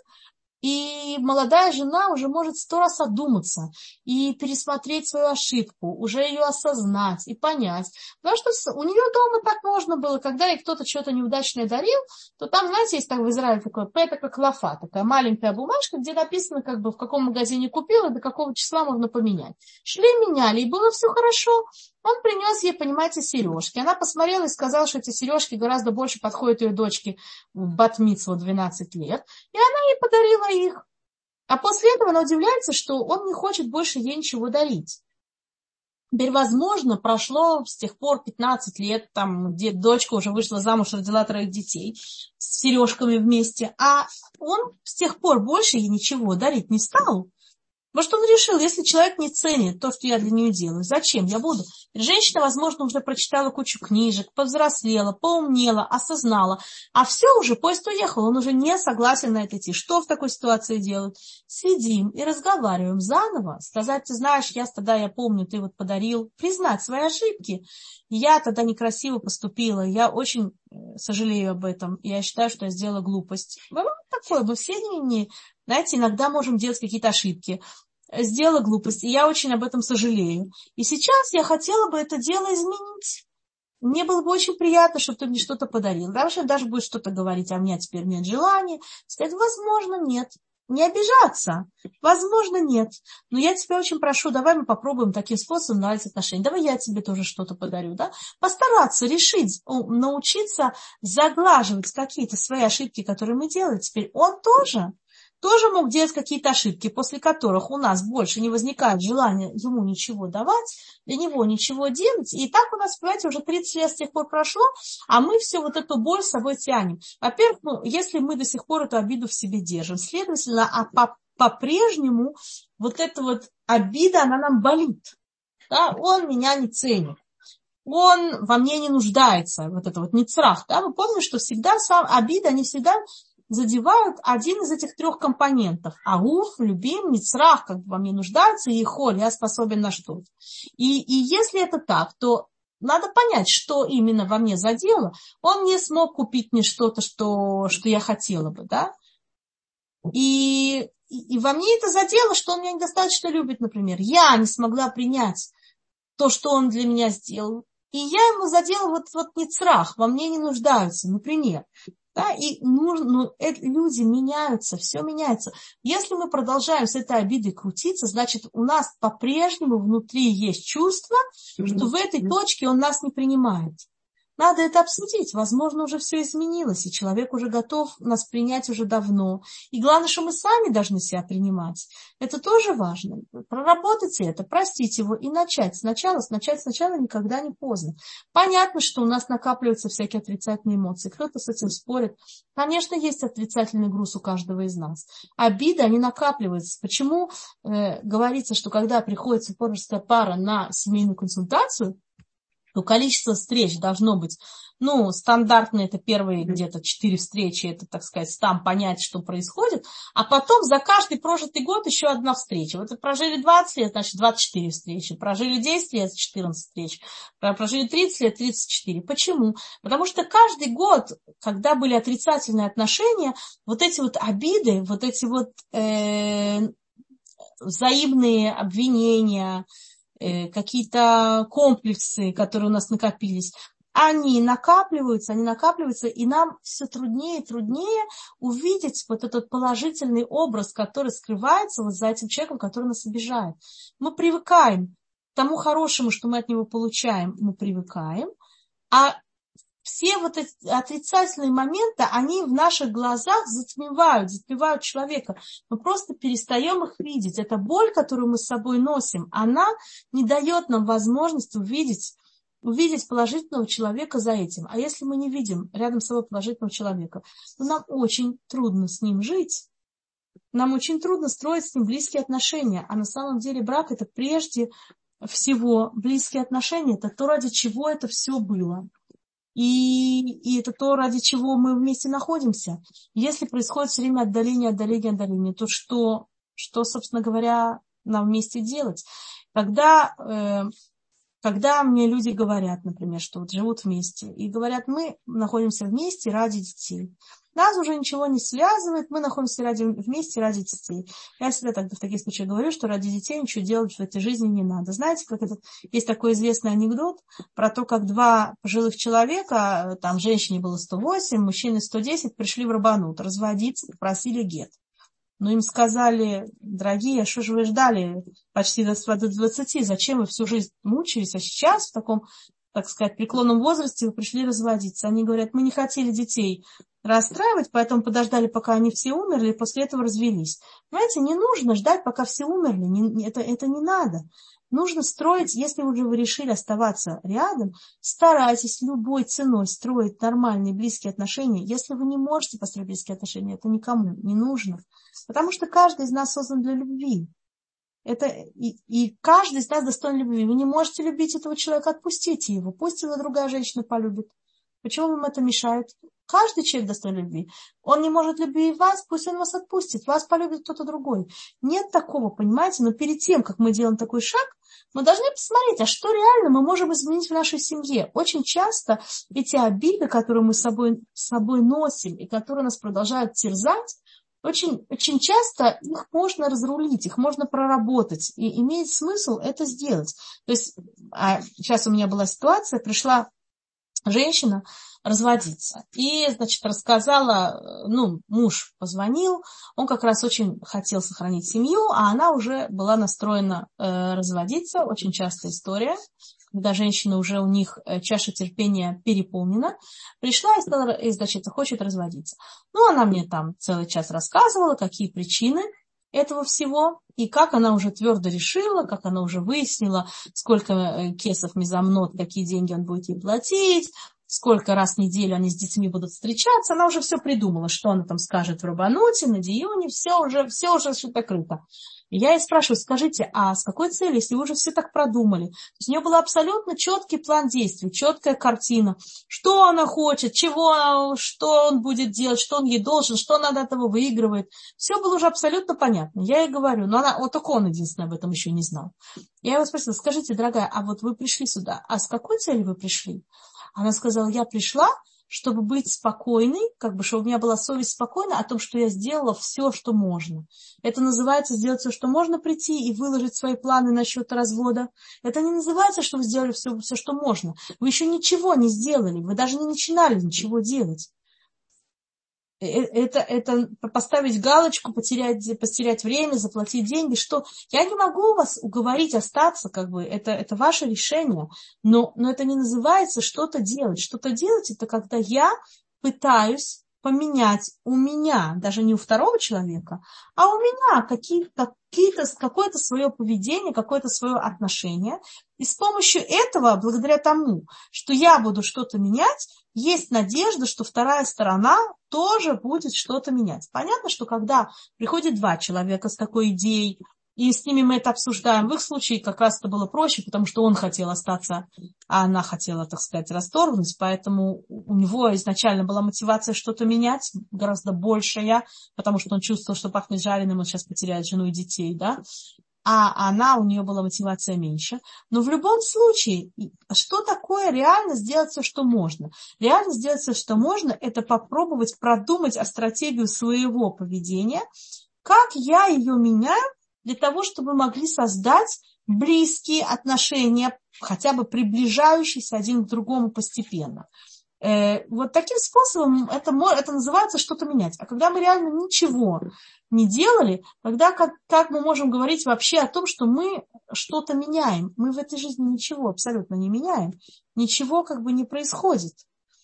и молодая жена уже может сто раз одуматься и пересмотреть свою ошибку, уже ее осознать и понять. Потому что у нее дома так можно было, когда ей кто-то что-то неудачное дарил, то там, знаете, есть так в Израиле такое пета, как лафа, такая маленькая бумажка, где написано, как бы в каком магазине купила, до какого числа можно поменять. Шли, меняли, и было все хорошо. Он принес ей, понимаете, сережки. Она посмотрела и сказала, что эти сережки гораздо больше подходят ее дочке в бат-мицву двенадцать лет. И она ей подарила их. А после этого она удивляется, что он не хочет больше ей ничего дарить. Теперь, возможно, прошло с тех пор пятнадцать лет, там, где дочка уже вышла замуж, родила троих детей с сережками вместе, а он с тех пор больше ей ничего дарить не стал. Потому что он решил, если человек не ценит то, что я для нее делаю, зачем я буду? Женщина, возможно, уже прочитала кучу книжек, повзрослела, поумнела, осознала, а все уже, поезд уехал, он уже не согласен на это идти. Что в такой ситуации делать? Сидим и разговариваем заново, сказать, ты знаешь, я тогда, я помню, ты вот подарил, признать свои ошибки. Я тогда некрасиво поступила, я очень сожалею об этом, я считаю, что я сделала глупость. Бывает такое, мы все не, не, знаете, иногда можем делать какие-то ошибки. Сделала глупость, и я очень об этом сожалею. И сейчас я хотела бы это дело изменить. Мне было бы очень приятно, чтобы ты мне что-то подарил. Дальше даже будет что-то говорить, а у меня теперь нет желания. Сказать, возможно, нет. Не обижаться. Возможно, нет. Но я тебя очень прошу, давай мы попробуем таким способом наладить отношения. Давай я тебе тоже что-то подарю. Да? Постараться решить, научиться заглаживать какие-то свои ошибки, которые мы делаем. Теперь он тоже. тоже мог делать какие-то ошибки, после которых у нас больше не возникает желания ему ничего давать, для него ничего делать. И так у нас, понимаете, уже тридцать лет с тех пор прошло, а мы всю вот эту боль с собой тянем. Во-первых, ну, если мы до сих пор эту обиду в себе держим, следовательно, а по- по-прежнему вот эта вот обида, она нам болит. Да? Он меня не ценит. Он во мне не нуждается, вот это вот ницрах. Да? Вы помните, что всегда сам обида, они всегда задевают один из этих трех компонентов. Агуф, любим, ницрах, как бы во мне нуждается, и холь, я способен на что-то. И, и если это так, то надо понять, что именно во мне задело. Он не смог купить мне что-то, что, что я хотела бы, да. И, и, и во мне это задело, что он меня недостаточно любит, например. Я не смогла принять то, что он для меня сделал. и я ему задела вот, вот нецрах, во мне не нуждаются, например. Да, и нужно, ну, это, люди меняются, все меняется. Если мы продолжаем с этой обидой крутиться, значит, у нас по-прежнему внутри есть чувство, что в этой точке он нас не принимает. Надо это обсудить. Возможно, уже все изменилось, и человек уже готов нас принять уже давно. И главное, что мы сами должны себя принимать. Это тоже важно. Проработайте это, простить его и начать. Сначала, начать сначала никогда не поздно. Понятно, что у нас накапливаются всякие отрицательные эмоции. Кто-то с этим спорит. Конечно, есть отрицательный груз у каждого из нас. Обиды, они накапливаются. Почему э, говорится, что когда приходит супружеская пара на семейную консультацию, то количество встреч должно быть, ну, стандартно это первые где-то четыре встречи, это, так сказать, там понять, что происходит, а потом за каждый прожитый год еще одна встреча. Вот прожили двадцать лет, значит, двадцать четыре встречи, прожили десять лет, четырнадцать встреч, прожили тридцать лет, тридцать четыре. Почему? Потому что каждый год, когда были отрицательные отношения, вот эти вот обиды, вот эти вот э, взаимные обвинения, какие-то комплексы, которые у нас накопились, они накапливаются, они накапливаются, и нам все труднее и труднее увидеть вот этот положительный образ, который скрывается вот за этим человеком, который нас обижает. Мы привыкаем к тому хорошему, что мы от него получаем, мы привыкаем, а все вот эти отрицательные моменты, они в наших глазах затмевают, затмевают человека. Мы просто перестаем их видеть. Эта боль, которую мы с собой носим, она не дает нам возможности увидеть, увидеть положительного человека за этим. А если мы не видим рядом с собой положительного человека, то нам очень трудно с ним жить. Нам очень трудно строить с ним близкие отношения. А на самом деле брак – это прежде всего близкие отношения. Это то, ради чего это все было. И, и это то, ради чего мы вместе находимся. Если происходит все время отдаление, отдаление, отдаление, то что, что собственно говоря, нам вместе делать? Когда, э, когда мне люди говорят, например, что вот живут вместе, и говорят, мы находимся вместе ради детей. Нас уже ничего не связывает, мы находимся ради, вместе ради детей. Я всегда так, в таких случаях говорю, что ради детей ничего делать в этой жизни не надо. Знаете, как этот, есть такой известный анекдот про то, как два пожилых человека, там женщине было сто восемь, мужчине сто десять, пришли в рабанут разводиться, попросили гет. Но им сказали, дорогие, а что же вы ждали почти до двадцати, зачем вы всю жизнь мучились, а сейчас в таком, так сказать, преклонном возрасте вы пришли разводиться. Они говорят, мы не хотели детей расстраивать, поэтому подождали, пока они все умерли, и после этого развелись. Понимаете, не нужно ждать, пока все умерли, не, это, это не надо. Нужно строить, если уже вы решили оставаться рядом, старайтесь любой ценой строить нормальные близкие отношения. Если вы не можете построить близкие отношения, это никому не нужно. Потому что каждый из нас создан для любви. Это, и, и каждый из нас достоин любви. Вы не можете любить этого человека, отпустите его. Пусть его другая женщина полюбит. Почему вам это мешает? Каждый человек достоин любви. Он не может любить вас, пусть он вас отпустит. Вас полюбит кто-то другой. Нет такого, понимаете? Но перед тем, как мы делаем такой шаг, мы должны посмотреть, а что реально мы можем изменить в нашей семье. Очень часто эти обиды, которые мы с собой, с собой носим и которые нас продолжают терзать, очень, очень часто их можно разрулить, их можно проработать. И имеет смысл это сделать. То есть а сейчас у меня была ситуация, пришла женщина разводиться. И, значит, рассказала, ну, муж позвонил, он как раз очень хотел сохранить семью, а она уже была настроена э, разводиться. Очень частая история, когда женщина уже у них чаша терпения переполнена, пришла и, стала, и, значит, хочет разводиться. Ну, она мне там целый час рассказывала, какие причины этого всего, и как она уже твердо решила, как она уже выяснила, сколько кесов мезомнот, какие деньги он будет ей платить, сколько раз в неделю они с детьми будут встречаться. Она уже все придумала, что она там скажет в Рабануте, на Диюне, все уже, все уже шито-крыто. И я ей спрашиваю, скажите, а с какой целью, если вы уже все так продумали? То есть у нее был абсолютно четкий план действий, четкая картина, что она хочет, чего, что он будет делать, что он ей должен, что она от этого выигрывает. Все было уже абсолютно понятно. Я ей говорю, но она, вот только он единственный об этом еще не знал. Я его спросила, скажите, дорогая, а вот вы пришли сюда, а с какой целью вы пришли? Она сказала, я пришла, чтобы быть спокойной, как бы, чтобы у меня была совесть спокойна о том, что я сделала все, что можно. Это называется сделать все, что можно, прийти и выложить свои планы насчет развода. Это не называется, что вы сделали все, все, что можно. Вы еще ничего не сделали, вы даже не начинали ничего делать. Это, это поставить галочку, потерять, потерять время, заплатить деньги, что я не могу вас уговорить остаться, как бы, это, это ваше решение, но, но это не называется что-то делать. Что-то делать, это когда я пытаюсь поменять у меня, даже не у второго человека, а у меня какие, какие-то, какое-то свое поведение, какое-то свое отношение. И с помощью этого, благодаря тому, что я буду что-то менять, есть надежда, что вторая сторона тоже будет что-то менять. Понятно, что когда приходит два человека с такой идеей, и с ними мы это обсуждаем, в их случае как раз это было проще, потому что он хотел остаться, а она хотела, так сказать, расторгнуть, поэтому у него изначально была мотивация что-то менять, гораздо большая, потому что он чувствовал, что пахнет жареным, он сейчас потеряет жену и детей, да, а она, у нее была мотивация меньше. Но в любом случае, что такое реально сделать все, что можно? Реально сделать все, что можно, это попробовать продумать о стратегию своего поведения, как я ее меняю, для того, чтобы мы могли создать близкие отношения, хотя бы приближающиеся один к другому постепенно. Э, вот таким способом это, это называется что-то менять. А когда мы реально ничего не делали, тогда как, как мы можем говорить вообще о том, что мы что-то меняем? Мы в этой жизни ничего абсолютно не меняем. Ничего как бы не происходит.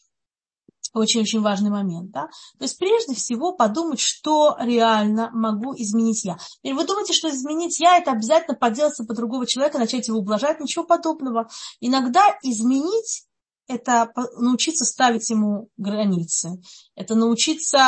Очень-очень важный момент, да? То есть прежде всего подумать, что реально могу изменить я. Или вы думаете, что изменить я – это обязательно поделаться под другого человека, начать его ублажать? Ничего подобного. Иногда изменить – это научиться ставить ему границы. Это научиться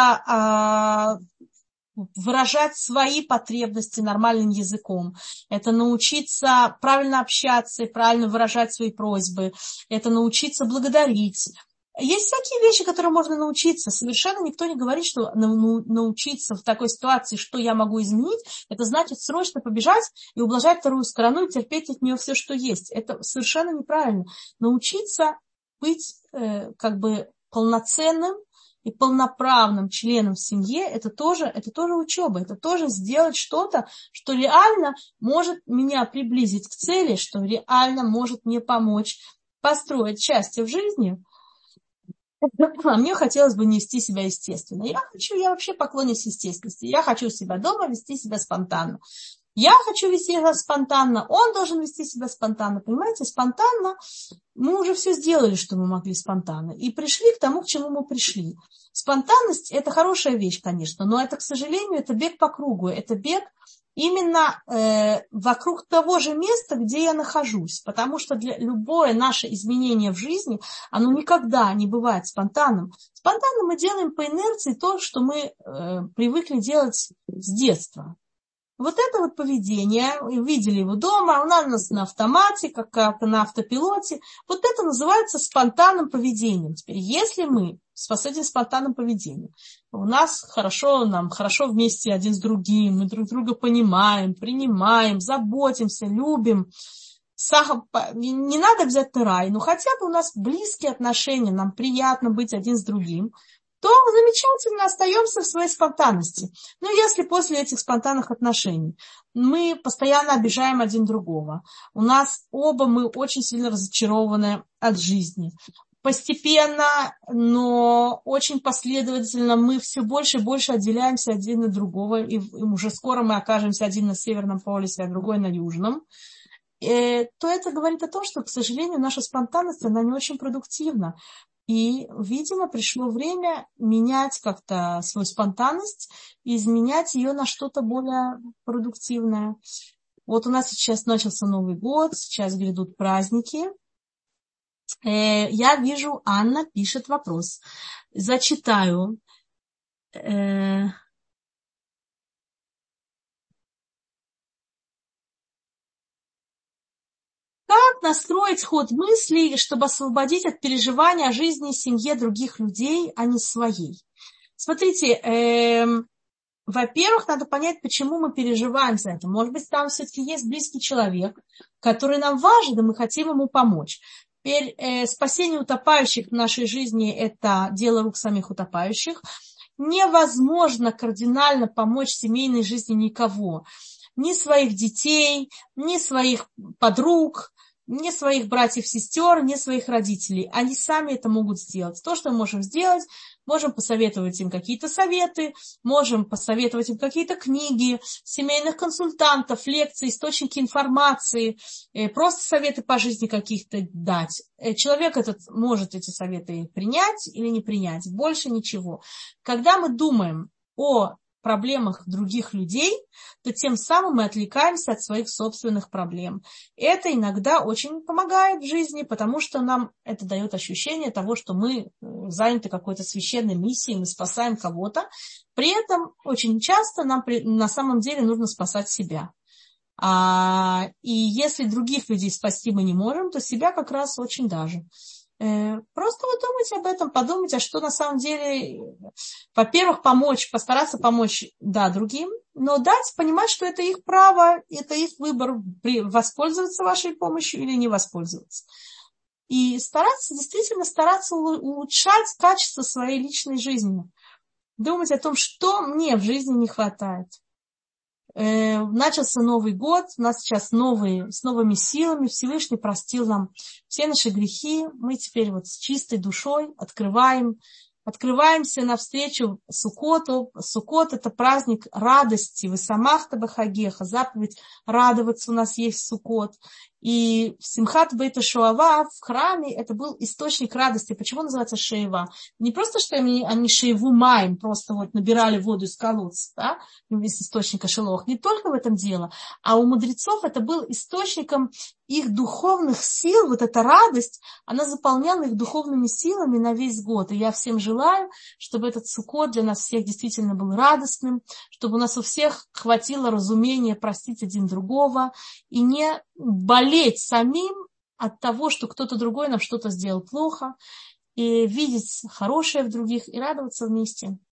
а, выражать свои потребности нормальным языком. Это научиться правильно общаться и правильно выражать свои просьбы. Это научиться благодарить. Есть всякие вещи, которые можно научиться. Совершенно никто не говорит, что научиться в такой ситуации, что я могу изменить, это значит срочно побежать и ублажать вторую сторону и терпеть от нее все, что есть. Это совершенно неправильно. Научиться быть э, как бы полноценным и полноправным членом в семье, это тоже, это тоже учеба, это тоже сделать что-то, что реально может меня приблизить к цели, что реально может мне помочь построить счастье в жизни. А мне хотелось бы вести себя естественно. Я хочу, я вообще поклонница естественности. Я хочу себя дома вести себя спонтанно. Я хочу вести себя спонтанно, он должен вести себя спонтанно. Понимаете, спонтанно мы уже все сделали, что мы могли спонтанно. И пришли к тому, к чему мы пришли. Спонтанность – это хорошая вещь, конечно, но это, к сожалению, это бег по кругу. Это бег именно э, вокруг того же места, где я нахожусь. Потому что для любое наше изменение в жизни, оно никогда не бывает спонтанным. Спонтанно мы делаем по инерции то, что мы э, привыкли делать с детства. Вот это вот поведение, видели его дома, у нас на автомате, как, как на автопилоте. Вот это называется спонтанным поведением. Теперь, если мы с этим спонтанным поведением, у нас хорошо, нам хорошо вместе один с другим, мы друг друга понимаем, принимаем, заботимся, любим. Не надо обязательно рай, но хотя бы у нас близкие отношения, нам приятно быть один с другим, то замечательно остаемся в своей спонтанности. Но если после этих спонтанных отношений мы постоянно обижаем один другого, у нас оба мы очень сильно разочарованы от жизни, постепенно, но очень последовательно мы все больше и больше отделяемся один от другого, и уже скоро мы окажемся один на Северном полюсе, а другой на Южном, то это говорит о том, что, к сожалению, наша спонтанность, она не очень продуктивна. И, видимо, пришло время менять как-то свою спонтанность и изменять ее на что-то более продуктивное. Вот у нас сейчас начался Новый год, сейчас грядут праздники. Я вижу, Анна пишет вопрос. Зачитаю. Как настроить ход мыслей, чтобы освободить от переживания о жизни и семье других людей, а не своей? Смотрите, э, во-первых, надо понять, почему мы переживаем за это. Может быть, там все-таки есть близкий человек, который нам важен, и мы хотим ему помочь. Теперь э, спасение утопающих в нашей жизни – это дело рук самих утопающих. Невозможно кардинально помочь семейной жизни никого. Ни своих детей, ни своих подруг, ни своих братьев-сестер, ни своих родителей. Они сами это могут сделать. То, что мы можем сделать, можем посоветовать им какие-то советы, можем посоветовать им какие-то книги, семейных консультантов, лекции, источники информации, просто советы по жизни каких-то дать. Человек этот может эти советы принять или не принять, больше ничего. Когда мы думаем о проблемах других людей, то тем самым мы отвлекаемся от своих собственных проблем. Это иногда очень помогает в жизни, потому что нам это дает ощущение того, что мы заняты какой-то священной миссией, мы спасаем кого-то. При этом очень часто нам на самом деле нужно спасать себя. А, и если других людей спасти мы не можем, то себя как раз очень даже. Просто вот думать об этом, подумать, а что на самом деле, во-первых, помочь, постараться помочь, да, другим, но дать, понимать, что это их право, это их выбор, воспользоваться вашей помощью или не воспользоваться. И стараться, действительно стараться улучшать качество своей личной жизни. Думать о том, что мне в жизни не хватает. Начался Новый год, у нас сейчас новые, с новыми силами, Всевышний простил нам все наши грехи, мы теперь вот с чистой душой открываем, открываемся навстречу Суккоту. Суккот – это праздник радости, весамахта бехагеха, заповедь радоваться у нас есть в Суккот. И Симхат бейт ха-Шоава в храме это был источник радости. Почему называется шеева? Не просто, что они, они шееву маем, просто вот набирали воду из колодца, да, из источника шелох. Не только в этом дело, а у мудрецов это был источником их духовных сил. Вот эта радость, она заполняла их духовными силами на весь год. И я всем желаю, чтобы этот Суккот для нас всех действительно был радостным, чтобы у нас у всех хватило разумения простить один другого и не болеть самим от того, что кто-то другой нам что-то сделал плохо, и видеть хорошее в других и радоваться вместе.